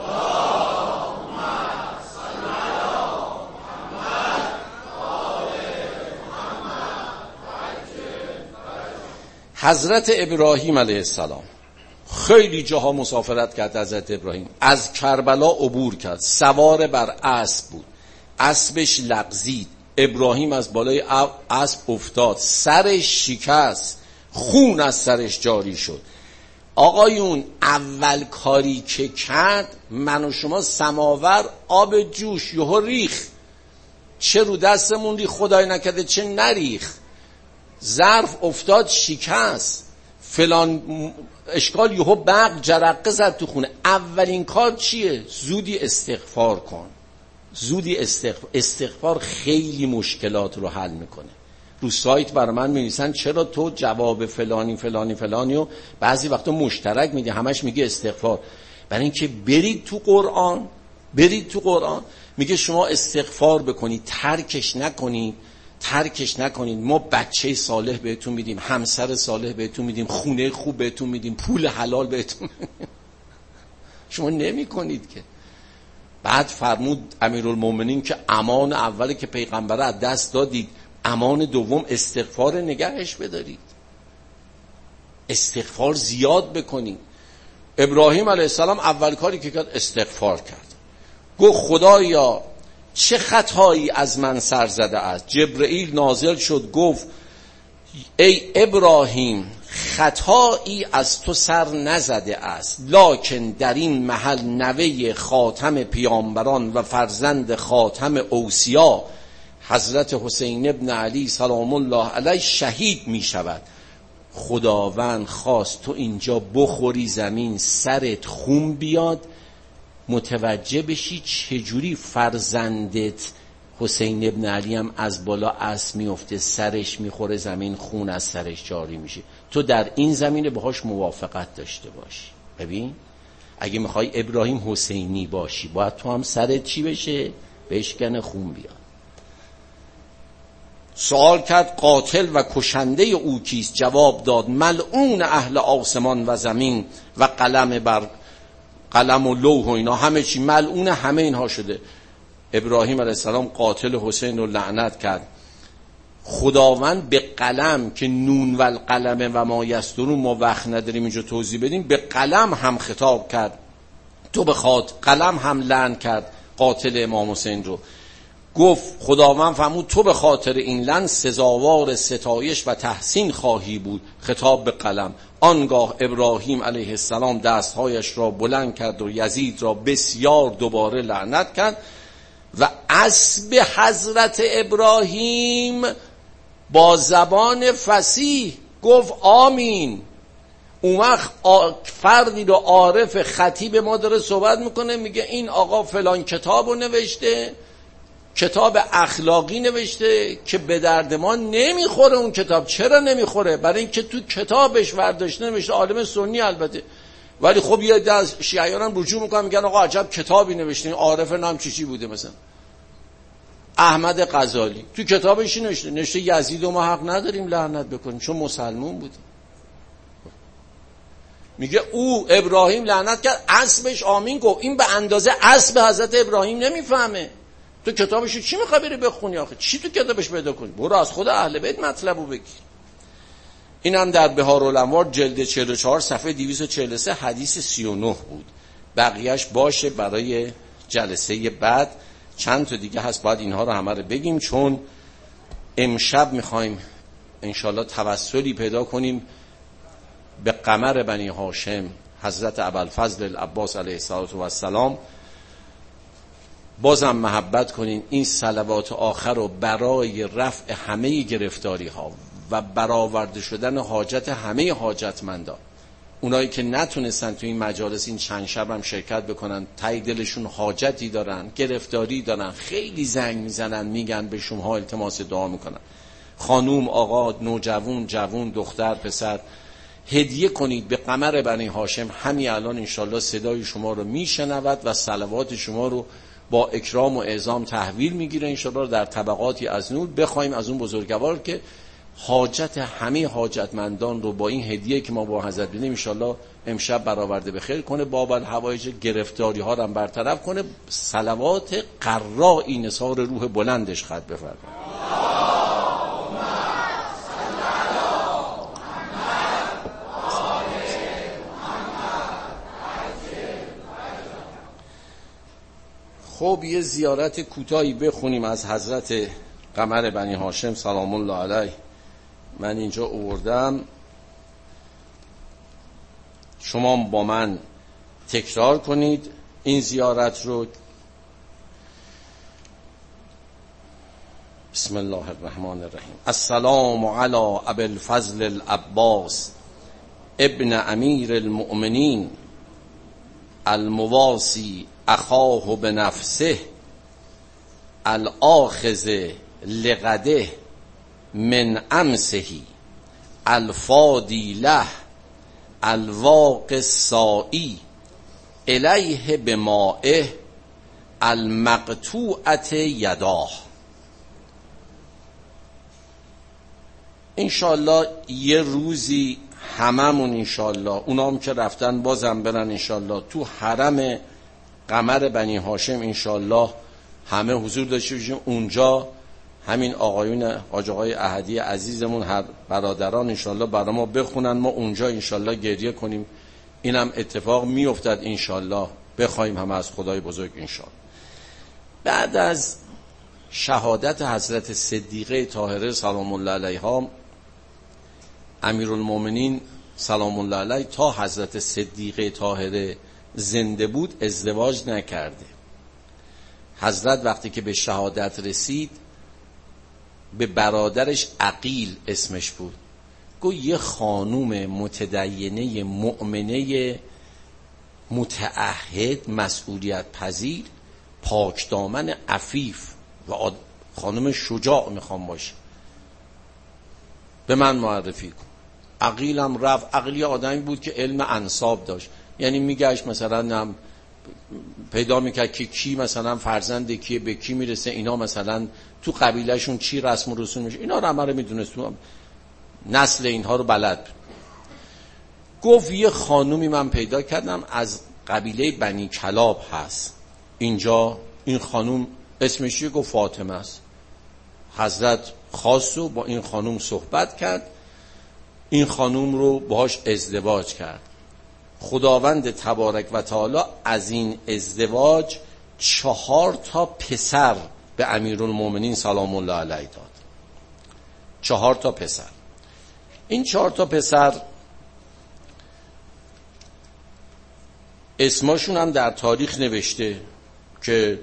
حضرت ابراهیم علیه السلام خیلی جاها مسافرت کرد. حضرت ابراهیم از کربلا عبور کرد، سوار بر اسب بود، اسبش لغزید، ابراهیم از بالای اسب افتاد، سرش شکست، خون از سرش جاری شد. آقایون اول کاری که کرد، من و شما سماور آب جوش یهو ریخ. چه رو دستمون ریخ خدای نکرده چه نریخ، ظرف افتاد شکست، فلان اشکال، یهو برق جرقه زد تو خونه. اولین کار چیه؟ زودی استغفار کن، زودی استغفار. استغفار خیلی مشکلات رو حل میکنه. رو سایت برای من می‌نویسن چرا تو جواب فلانی فلانی فلانی و بعضی وقتا مشترک میدی، همش میگه استغفار. برای اینکه برید تو قرآن، برید تو قرآن میگه شما استغفار بکنید، ترکش نکنید، ترکش نکنید. ما بچه صالح بهتون میدیم، همسر صالح بهتون میدیم، خونه خوب بهتون میدیم، پول حلال بهتون میدیم. شما نمی کنید که. بعد فرمود امیرالمومنین که امان اولی که پیغمبر از دست دادید، امان دوم استغفار نگهش بدارید، استغفار زیاد بکنید. ابراهیم علیه السلام اول کاری که کرد استغفار کرد. گفت خدایا چه خطایی از من سر زده است. جبرئیل نازل شد گفت ای ابراهیم خطایی از تو سر نزده است، لکن در این محل نوه خاتم پیامبران و فرزند خاتم اوصیا حضرت حسین ابن علی سلام الله علیه شهید می شود. خداوند خواست تو اینجا بخوری زمین، سرت خون بیاد، متوجه بشی چجوری فرزندت حسین ابن علی هم از بالا اسب میفته، سرش میخوره زمین، خون از سرش جاری میشه. تو در این زمینه باهاش موافقت داشته باشی. ببین اگه میخوای ابراهیم حسینی باشی باید تو هم سرت چی بشه؟ بشکنه، خون بیاد. سوال کرد قاتل و کشنده او کیست؟ جواب داد ملعون اهل آسمان و زمین و قلم بر قلم و لوح و اینا همه چی ملعون همه اینها شده. ابراهیم علیه السلام قاتل حسین رو لعنت کرد. خداوند به قلم که نون و القلم و ما یسطرون، ما وقت نداریم اینجا توضیح بدیم، به قلم هم خطاب کرد. تو بخواد قلم هم لعن کرد قاتل امام حسین رو. گفت خداوند فرمود تو به خاطر این لعن سزاوار ستایش و تحسین خواهی بود. خطاب به قلم. آنگاه ابراهیم علیه السلام دستهایش را بلند کرد و یزید را بسیار دوباره لعنت کرد و اسب حضرت ابراهیم با زبان فصیح گفت آمین. اون وقت فردی رو عارف خطیب ما داره صحبت میکنه، میگه این آقا فلان کتاب رو نوشته، کتاب اخلاقی نوشته که به درد ما نمیخوره. اون کتاب چرا نمیخوره؟ برای اینکه تو کتابش ورداشته نوشته، عالم سنی البته، ولی خب یه عده از شیعیان هم رجوع میکنن میگن آقا عجب کتابی نوشته، این عارف نام چی چی بوده. مثلا احمد غزالی تو کتابش نوشته نوشته یزید و ما حق نداریم لعنت بکنیم چون مسلمون بوده. میگه او ابراهیم لعنت کرد، اسبش آمین گفت. این به اندازه اسب حضرت ابراهیم نمیفهمه. تو کتابشو چی میخوای بری بخونی آخه؟ چی تو کتابش پیدا کنی؟ برو از خود اهل بیت مطلبو بگیر. این هم در بهارالانوار جلد چهل و چهار صفحه دویست و چهل و سه حدیث سی و نه بود. بقیهش باشه برای جلسه بعد. چند تا دیگه هست باید اینها رو همه رو بگیم، چون امشب میخوایم انشالله توسلی پیدا کنیم به قمر بنی هاشم حضرت ابوالفضل العباس علیه السلام. بازم محبت کنین این صلوات آخر رو برای رفع همه گرفتاری ها و برآورده شدن حاجت همه حاجتمندان، اونایی که نتونستن تو این مجالس این چند شب هم شرکت بکنن، تای دلشون حاجتی دارن، گرفتاری دارن، خیلی زنگ میزنن میگن به شما التماس دعا میکنن. خانوم، آقا، نوجوان، جوان، دختر، پسر، هدیه کنید به قمر بنی هاشم. همین الان انشالله صدای شما رو میشنود و صلوات شما رو با اکرام و اعظام تحویل میگیره انشالله در طبقاتی از نور. بخوایم از اون بزرگوار که حاجت همه حاجتمندان رو با این هدیه که ما با حضرت بدیم انشالله امشب برآورده به خیر کنه، باب الحوایج گرفتاری ها رو هم برطرف کنه. صلوات قرائی نثار روح بلندش خط بفرمایید. خب یه زیارت کوتاهی بخونیم از حضرت قمر بنی هاشم سلام الله علیه. من اینجا آوردم، شما با من تکرار کنید این زیارت رو. بسم الله الرحمن الرحیم. السلام علی ابوالفضل العباس ابن امیر المؤمنین المواسی اخاه بنفسه الاخذ لغده من امسهی الفادی له الواقع السائی الیه بمائه المقطوعت یداه. انشالله یه روزی هممون انشالله، اونام که رفتن بازم برن انشالله تو حرم قمر بنی هاشم انشالله همه حضور داشته باشیم اونجا. همین آقایون آقای احدی عزیزمون هر برادران انشالله برای ما بخونن، ما اونجا انشالله گریه کنیم. اینم اتفاق میافتد انشالله، بخوایم هم از خدای بزرگ انشالله. بعد از شهادت حضرت صدیقه طاهره سلام الله علیها، امیرالمومنین سلام الله علیه تا حضرت صدیقه طاهره زنده بود ازدواج نکرده. حضرت وقتی که به شهادت رسید به برادرش عقیل اسمش بود، گو یه خانوم متدینه مؤمنه متعهد مسئولیت پذیر پاک دامن عفیف و خانوم شجاع میخوام باشه، به من معرفی کن. عقیلم رفت. عقیل آدمی بود که علم انساب داشت، یعنی میگشت مثلا نم پیدا میکرد که کی مثلا فرزند کیه، به کی میرسه، اینا مثلا تو قبیلهشون چی رسم و رسوم میشه، اینا رو همه رو میدونست، نسل اینها رو بلد. گفت یه خانومی من پیدا کردم از قبیله بنی کلاب هست اینجا، این خانوم اسمش چیه؟ گفت فاطمه است. حضرت خواست و با این خانوم صحبت کرد، این خانوم رو باهاش ازدواج کرد. خداوند تبارک و تعالی از این ازدواج چهار تا پسر به امیرالمومنین سلام الله علیه داد. چهار تا پسر. این چهار تا پسر اسمشون هم در تاریخ نوشته که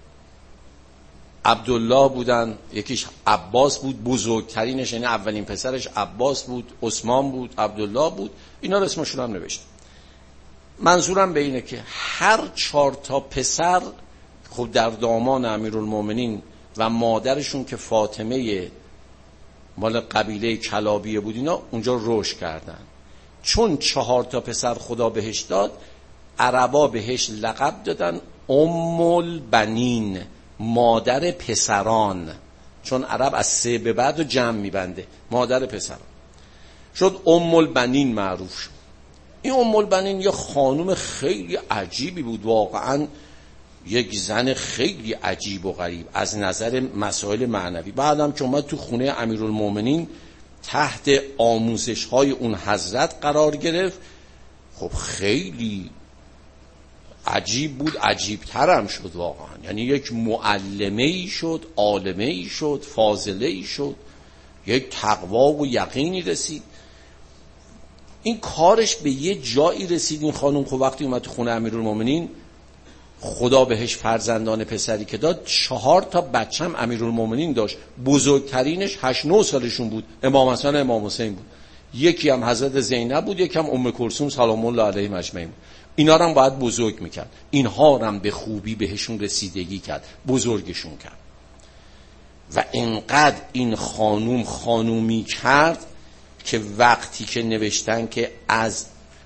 عبدالله بودن، یکیش عباس بود بزرگترینش، یعنی اولین پسرش عباس بود، عثمان بود، عبدالله بود، اینا رو اسمشون هم نوشته. منظورم به اینه که هر چهار تا پسر خب در دامان امیرالمومنین و مادرشون که فاطمه مال قبیله کلابیه بود اینا اونجا رشد کردن. چون چهار تا پسر خدا بهش داد، عربا بهش لقب دادن ام البنین، مادر پسران، چون عرب از سه به بعد رو جمع میبنده، مادر پسران شد، ام البنین معروف شد. این ام البنین یه خانوم خیلی عجیبی بود، واقعا یک زن خیلی عجیب و غریب از نظر مسائل معنوی. بعدم که اومد تو خونه امیرالمومنین تحت آموزش های اون حضرت قرار گرفت، خب خیلی عجیب بود، عجیب ترم شد واقعا، یعنی یک معلمه‌ای شد، عالمه‌ای شد، فاضله‌ای شد، یک تقوا و یقینی رسید. این کارش به یه جایی رسید این خانم، خب وقتی اومد تو خونه امیرالمومنین خدا بهش فرزندان پسری که داد، چهار تا بچه هم امیرالمومنین داشت، بزرگترینش هشت نه سالشون بود، امام حسن امام حسین بود، یکی هم حضرت زینب بود، یکی هم ام کلثوم سلام الله علیهم اجمعین. اینا رو هم باید بزرگ میکرد، اینها رو هم به خوبی بهشون رسیدگی کرد، بزرگشون کرد. و اینقدر این خانوم خانومی کرد که وقتی که نوشتن که از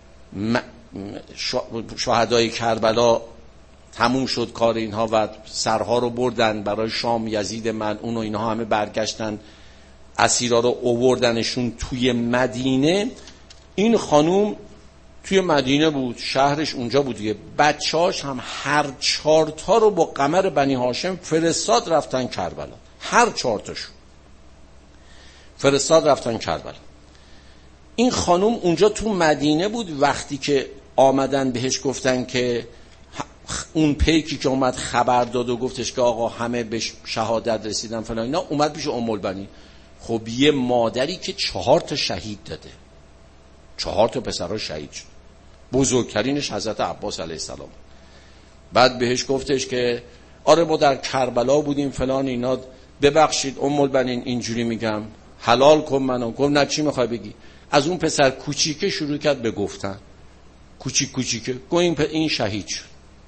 شهدای کربلا تموم شد کار اینها و سرها رو بردن برای شام، یزید ملعون و اینها همه برگشتن، اسیرا رو آوردنشون توی مدینه. این خانوم توی مدینه بود، شهرش اونجا بود دیگه، بچه‌هاش هم هر چهار تا رو با قمر بنی هاشم فرستاد رفتن کربلا، هر چهار تاشون فرستاد رفتن کربلا. این خانوم اونجا تو مدینه بود، وقتی که آمدن بهش گفتن که اون پیکی که اومد خبر داد و گفتش که آقا همه به شهادت رسیدن فلان اینا، اومد پیش ام البنین. خب یه مادری که چهار تا شهید داده، چهار تا پسرها شهید شد، بزرگترینش حضرت عباس علیه السلام. بعد بهش گفتش که آره ما در کربلا بودیم فلان اینا، ببخشید ام البنین اینجوری میگم، حلال کن منو. گفت نه چی میخوای بگی؟ از اون پسر کوچیکه شروع کرد به گفتن، کوچیک کوچیکه. گفت این, این شهید شد.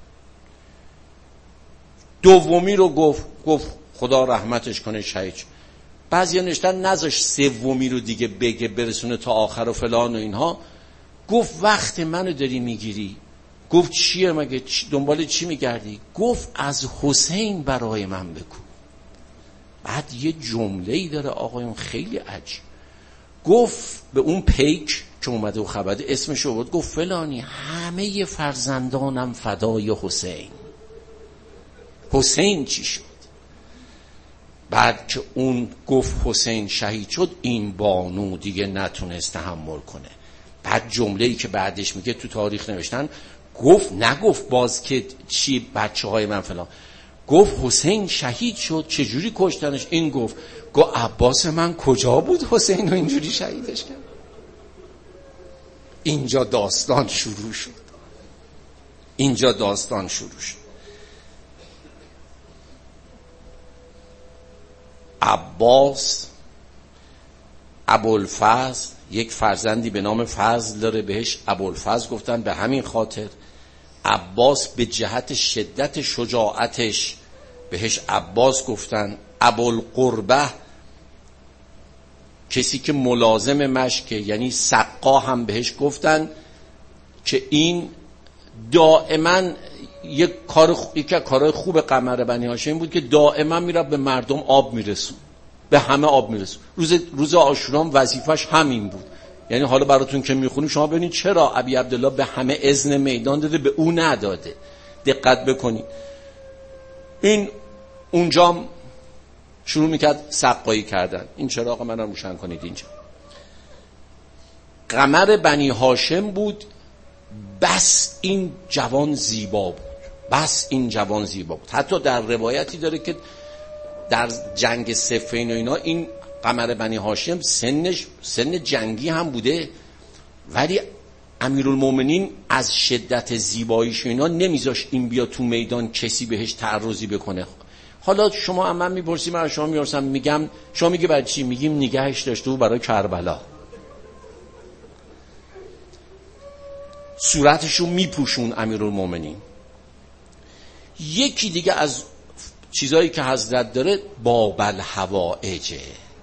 دومی رو گفت، گفت خدا رحمتش کنه شهید شد. بعضیا نشتن نذاش سومی رو دیگه بگه برسونه تا آخر و فلان و اینها. گفت وقت منو داری میگیری. گفت چیه مگه، دنبال چی میگردی؟ گفت از حسین برای من بگو. بعد یه جمله‌ای داره آقایون خیلی عجیب، گفت به اون پیک که اومده و خبر اسمش رو برد، گفت فلانی همه فرزندانم فدای حسین. حسین چی شد؟ بعد که اون گفت حسین شهید شد، این بانو دیگه نتونست تحمل کنه. بعد جمله‌ای که بعدش میگه تو تاریخ نوشتن، گفت نگفت باز که چی بچه های من فلان، گفت حسین شهید شد. چجوری کشتنش؟ این گفت گفت عباس من کجا بود حسین رو اینجوری شهیدش کرد؟ اینجا داستان شروع شد. اینجا داستان شروع شد. عباس ابوالفضل یک فرزندی به نام فضل داره، بهش ابوالفضل گفتن. به همین خاطر عباس به جهت شدت شجاعتش بهش عباس گفتن. ابوالقربه کسی که ملازم مشکه، یعنی سقا، هم بهش گفتن که این دائما یک کار خ... یک کارهای خوب قمر بنی هاشم بود که دائما میره به مردم آب میرسون، به همه آب میرسون. روز روز عاشورا وظیفش همین بود. یعنی حالا براتون که میخونیم شما ببینید چرا ابی عبدالله به همه اذن میدان داده، به او نداده. دقت بکنید. این اونجا شروع میکرد سقایی کردن. این چراغ منم روشن کنید. اینجا قمر بنی هاشم بود. بس این جوان زیبا بود، بس این جوان زیبا بود. حتی در روایتی داره که در جنگ صفین و اینا این قمر بنی هاشم سنش سن جنگی هم بوده، ولی امیرالمومنین از شدت زیباییش و اینا نمیذاش این بیا تو میدان کسی بهش تعرضی بکنه. حالا شما هم من میپرسیم، من شما میپرسم، میگم شما میگه برای چی؟ میگیم نگهش داشته و برای کربلا صورتشو میپوشون امیرالمومنین. یکی دیگه از چیزایی که حضرت داره باب الحوائجه.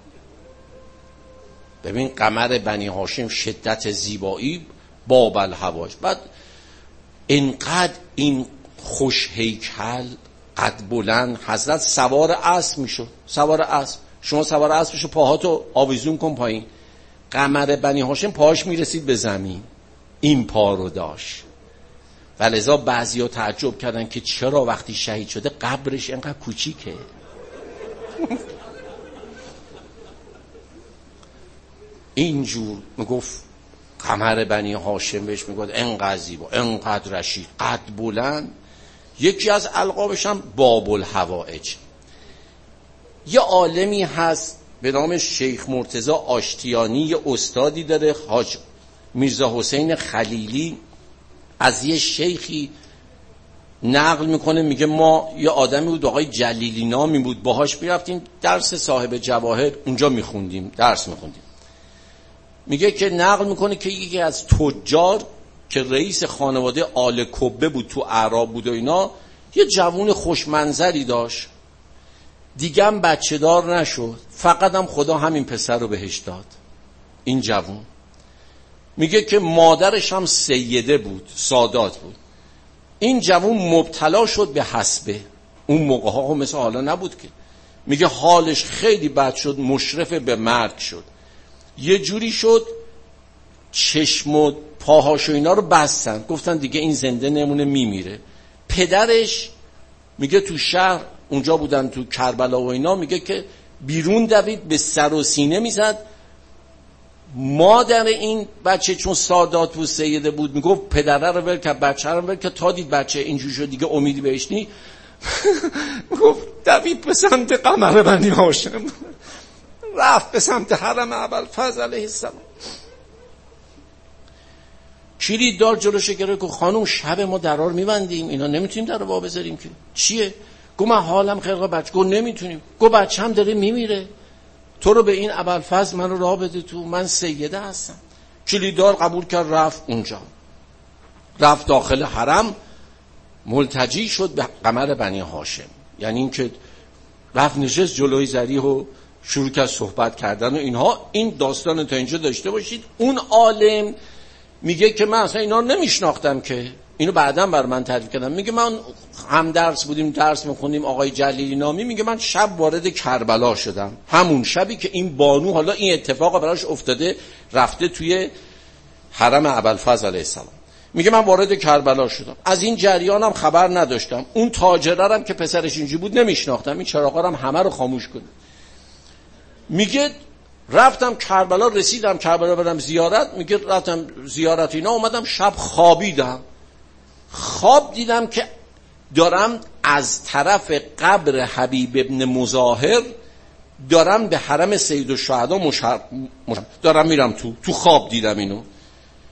ببین قمر بنی هاشم شدت زیبایی، باب الحوائج. بعد اینقدر این خوش هیکل، قد بلند، حضرت سوار اسب میشد. سوار اسب، شما سوار اسب بشو پاهاتو آویزون کن پایین. قمر بنی هاشم پاهاش میرسید به زمین، این پا رو داشت. ولذا بعضیا تعجب کردن که چرا وقتی شهید شده قبرش اینقدر کوچیکه. اینجور میگفت قمر بنی هاشم، بهش میگفت انقدر زیبا، انقدر رشید، قد بلند. یکی از القابش هم باب الحوائج. یه عالمی هست به نام شیخ مرتضی آشتیانی، یه استادی داره، حاج میرزا حسین خلیلی، از یه شیخی نقل میکنه، میگه ما یه آدمی بود آقای جلیلی نامی بود، باهاش میرفتیم درس صاحب جواهر اونجا میخوندیم، درس میخوندیم. میگه که نقل میکنه که یکی از تجار که رئیس خانواده آل کبه بود، تو اعراب بود و اینا، یه جوون خوشمنظری داشت، دیگه هم بچه دار نشد، فقط هم خدا همین پسر رو بهش داد، این جوون. میگه که مادرش هم سیده بود، سادات بود. این جوون مبتلا شد به حسبه. اون موقع ها مثل حالا نبود که. میگه حالش خیلی بد شد، مشرف به مرگ شد. یه جوری شد چشم و پاهاش و اینا رو بستن، گفتن دیگه این زنده نمونه، میمیره. پدرش میگه تو شهر اونجا بودن، تو کربلا و اینا، میگه که بیرون دوید به سر و سینه میزد. مادر این بچه چون سادات بود، سیده بود، میگفت پدره رو ول کرد، بچه رو ول کرد، تا دید بچه اینجوری شد دیگه امیدی بهش نی. میگفت دوید به سمت قمر بنی هاشم، رفت به سمت حرم ابوالفضل علیه السلام. کلید دار جلوش گرفت، گفت خانم شب ما درا رو میبندیم، اینا نمیتونیم در رو وا بذاریم که. چیه؟ گفت من حالم خیلی بچه. گفت نمیتونیم. گفت بچه هم داره میمیره، تو رو به این ابوالفضل من رو راه بده تو، من سیده هستم. کلیددار قبول کرد، رفت اونجا، رفت داخل حرم، ملتجی شد به قمر بنی هاشم. یعنی این که رفت نشست جلوی ذریح و شروع کرد صحبت کردن و اینها. این داستان تا اینجا داشته باشید. اون عالم میگه که من اصلا اینا رو نمیشناختم، که اینو بعداً بر من تعریف کردم. میگه من هم درس بودیم، درس میخونیم، آقای جلیلی نامی میگه من شب وارد کربلا شدم، همون شبی که این بانو، حالا این اتفاق براش افتاده، رفته توی حرم ابوالفضل علیه السلام. میگه من وارد کربلا شدم، از این جریانم خبر نداشتم، اون تاجرم که پسرش اینجوری بود نمیشناختم، این چراغا هم همه رو خاموش کنه. میگه رفتم کربلا، رسیدم کربلا برم زیارت. میگه رفتم زیارت اینا، اومدم شب خوابیدم، خواب دیدم که دارم از طرف قبر حبیب ابن مظاهر دارم به حرم سید الشهدا مشر... مشر... دارم میرم تو تو خواب دیدم اینو.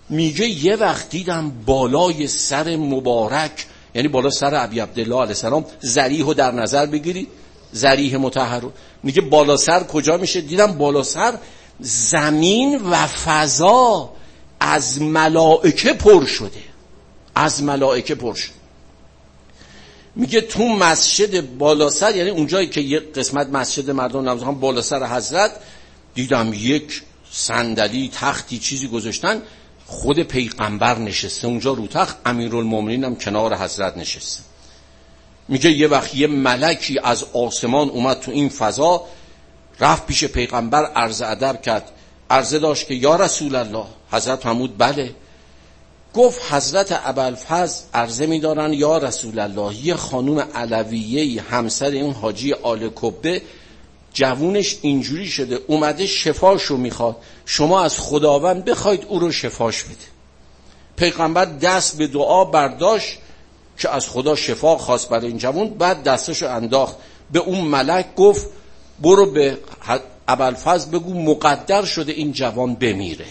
میگه یه وقت دیدم بالای سر مبارک، یعنی بالا سر ابی عبدالله علیه السلام، ذریح رو در نظر بگیرید، ذریح مطهر رو، میگه بالا سر کجا میشه؟ دیدم بالا سر زمین و فضا از ملائکه پر شده، از ملائکه پر شده. میگه تو مسجد بالا سر، یعنی اونجایی که یه قسمت مسجد مردم نماز میخوان بالا سر حضرت، دیدم یک صندلی تختی چیزی گذاشتن، خود پیغمبر نشسته اونجا رو تخت، امیرالمومنین هم کنار حضرت نشسته. میگه یه وقت یه ملکی از آسمان اومد تو این فضا، رفت پیش پیغمبر عرض ادب کرد، عرضه داشت که یا رسول الله. حضرت فرمود بله. گفت حضرت ابوالفضل عرضه می‌دارن یا رسول الله، یه خانوم علویه‌ای همسر اون حاجی آل کبه جوونش اینجوری شده، اومده شفاشو میخواد، شما از خداوند بخواید او رو شفاش بده. پیغمبر دست به دعا برداشت که از خدا شفا خواست برای این جوون، بعد دستشو انداخت به اون ملک، گفت برو به ابوالفضل بگو مقدر شده این جوان بمیره.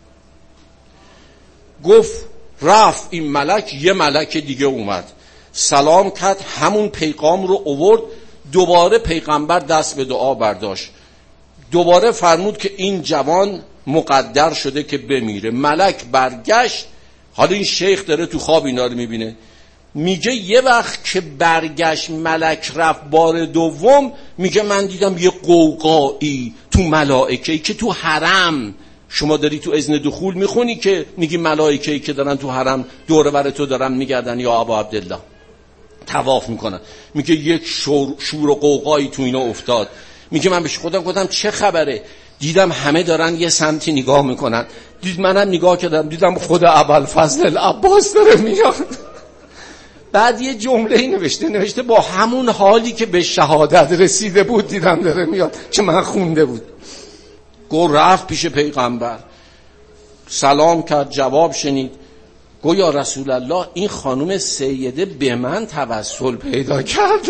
گفت رفت این ملک، یه ملک دیگه اومد سلام کرد، همون پیغام رو آورد، دوباره پیغمبر دست به دعا برداشت، دوباره فرمود که این جوان مقدر شده که بمیره. ملک برگشت، حالا این شیخ داره تو خواب اینا رو میبینه، میگه یه وقت که برگشت ملک رفت بار دوم، میگه من دیدم یه قوقایی تو ملائکه‌ای که تو حرم، شما داری تو اذن دخول میخونی که میگی ملائکه‌ای که دارن تو حرم دور بر تو دارن میگردن یا ابا عبدالله طواف میکنن، میگه یک شور, شور و قوقایی تو اینا افتاد. میگه من بهش خودم گفتم چه خبره؟ دیدم همه دارن یه سمتی نگاه میکنن، دید منم نگاه کردم، دیدم خود ابوالفضل العباس داره میاد. بعد یه جمله نوشته نوشته با همون حالی که به شهادت رسیده بود دیدم داره میاد، که من خونده بود. گو رفت پیش پیغمبر سلام کرد، جواب شنید، گو یا رسول الله این خانم سیده به من توسل پیدا کرده.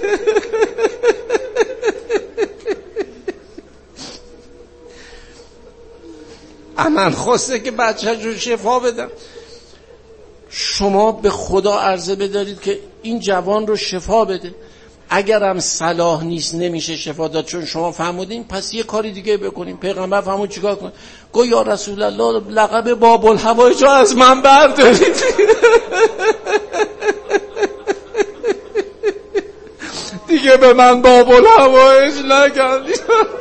من خواسته که بچه‌ش رو شفا بدم. شما به خدا عرضه بدارید که این جوان رو شفا بده، اگرم صلاح نیست نمیشه شفا داد، چون شما فرمودین پس یه کاری دیگه بکنیم. پیغمبر فرمود چیکار کنیم؟ گو یا رسول الله لقب باب الحوائج از من بردارید. دیگه به من باب الحوائج نگید.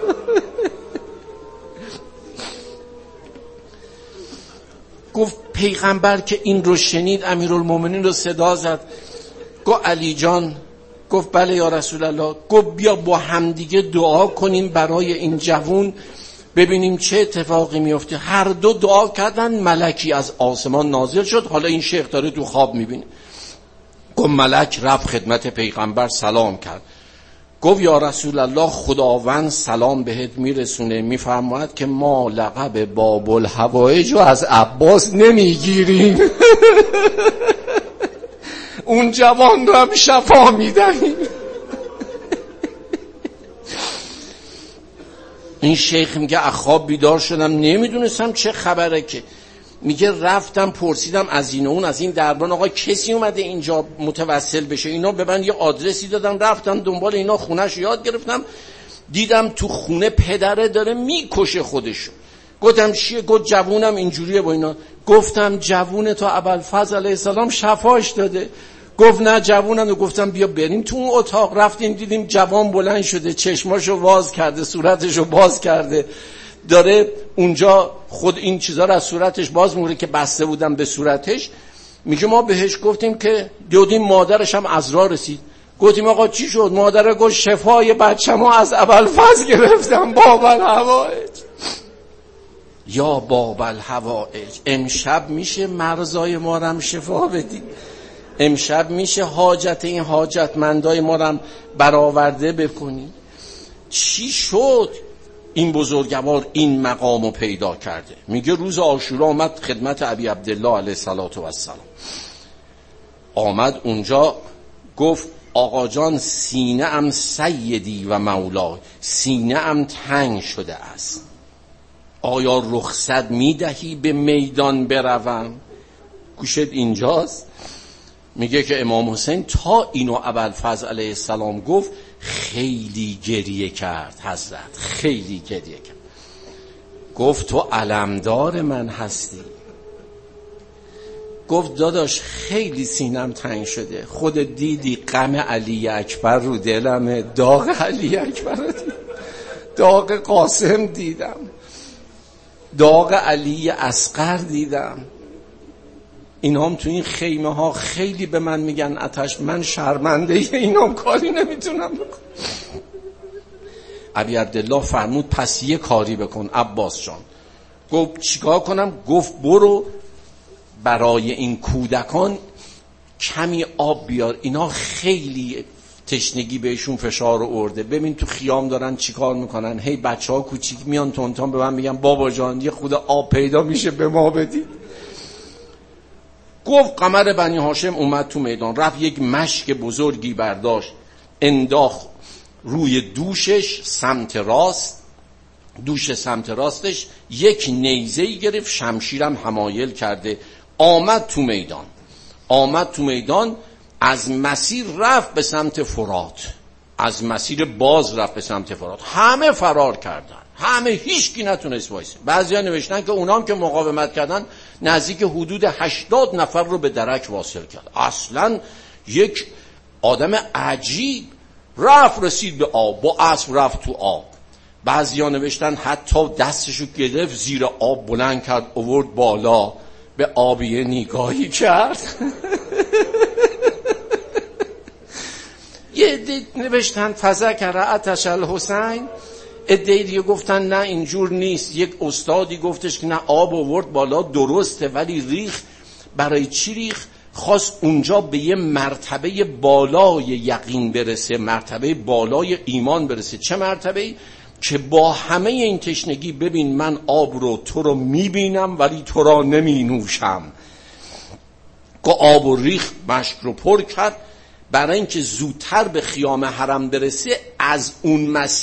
گفت پیغمبر که این رو شنید امیرالمومنین رو صدا زد، گفت علی جان. گفت بله یا رسول الله. گفت بیا با همدیگه دعا کنیم برای این جوون ببینیم چه اتفاقی میفته. هر دو دعا کردن، ملکی از آسمان نازل شد. حالا این شیخ داره تو خواب میبینه. گفت ملک رفت خدمت پیغمبر سلام کرد، گفت یا رسول الله خداوند سلام بهت میرسونه، میفرماید که ما لقب باب الحوائج رو از عباس نمیگیریم. اون جوان رو هم شفا میدهیم. این شیخ میگه اخواب بیدار شدم، نمیدونستم چه خبره، که میگه رفتم پرسیدم از این و اون، از این دربان آقا کسی اومده اینجا متوسل بشه؟ اینا به من یه آدرسی دادن، رفتم دنبال اینا، خونه‌شو یاد گرفتم، دیدم تو خونه پدره داره میکشه خودشو. گفتم چیه؟ گفت جوونم اینجوریه با اینا. گفتم جوون تو ابوالفضل علیه السلام شفاش داده. گفت نه جوونم. گفتم بیا بریم تو اون اتاق. رفتیم دیدیم جوان بلند شده، چشماشو باز کرده، صورتشو باز کرده، داره اونجا خود این چیزا رو از صورتش باز می‌کنه که بسته بودم به صورتش. میگه ما بهش گفتیم که دیدیم مادرش هم عذرا رسید. گفتیم آقا چی شد؟ مادر گفت شفای بچه‌مو از ابوالفضل گرفتم. باب الحوائج. یا باب الحوائج، امشب میشه مرزای ما رو هم شفا بدی، امشب میشه حاجت این حاجتمندای ما رو هم برآورده بکنی. چی شد؟ این بزرگوار این مقامو پیدا کرده. میگه روز عاشورا آمد خدمت ابی عبدالله علیه السلام، آمد اونجا گفت آقا جان سینه ام سیدی و مولا، سینه ام تنگ شده است. آیا رخصت میدهی به میدان بروم؟ گوشت اینجاست. میگه که امام حسین تا اینو ابوالفضل علیه السلام گفت خیلی گریه کرد حضرت، خیلی گریه کرد. گفت تو علمدار من هستی. گفت داداش خیلی سینم تنگ شده، خود دیدی غم علی اکبر رو دلمه، داغ علی اکبر رو دیدم، داغ قاسم دیدم، داغ علی اصغر دیدم. اینام تو این خیمه ها خیلی به من میگن آتش، من شرمنده اینام کاری نمیتونم بکنم. ابی عبدالله فرمود پس یه کاری بکن عباس جان. گفت چیکار کنم؟ گفت برو برای این کودکان کمی آب بیار، اینا خیلی تشنگی بهشون فشار آورده، ببین تو خیام دارن چیکار میکنن، هی بچه ها کوچیک میان تونتان به من میگن بابا جان یه خود آب پیدا میشه به ما بدی. گفت قمر بنی هاشم اومد تو میدان، رفت یک مشک بزرگی برداشت انداخت روی دوشش سمت راست، دوش سمت راستش یک نیزه‌ای گرفت، شمشیرم حمایل کرده، آمد تو میدان. آمد تو میدان از مسیر رفت به سمت فرات، از مسیر باز رفت به سمت فرات. همه فرار کردن، همه، هیچکی نتونست وایسه. بعضیا نوشتن که اونام که مقاومت کردن نزدیک حدود هشتاد نفر رو به درک واصل کرد. اصلا یک آدم عجیب. رفت رسید به آب، با اسب رفت تو آب. بعضیا نوشتن حتی دستشو گرفت زیر آب بلند کرد آورد بالا، به آبیه نگاهی کرد. یه عده نوشتن فذکر عطش الحسین، عده دیگه گفتن نه اینجور نیست، یک استادی گفتش که نه آب آورد بالا درسته ولی ریخ. برای چی ریخ؟ خواست اونجا به یه مرتبه بالای یقین برسه، مرتبه بالای ایمان برسه. چه مرتبه‌ای؟ که با همه این تشنگی ببین من آب رو تو رو میبینم ولی تو را نمی نوشم. که آب و ریخ مشک رو پر کرد برای اینکه زودتر به خیام حرم برسه. از اون مسیر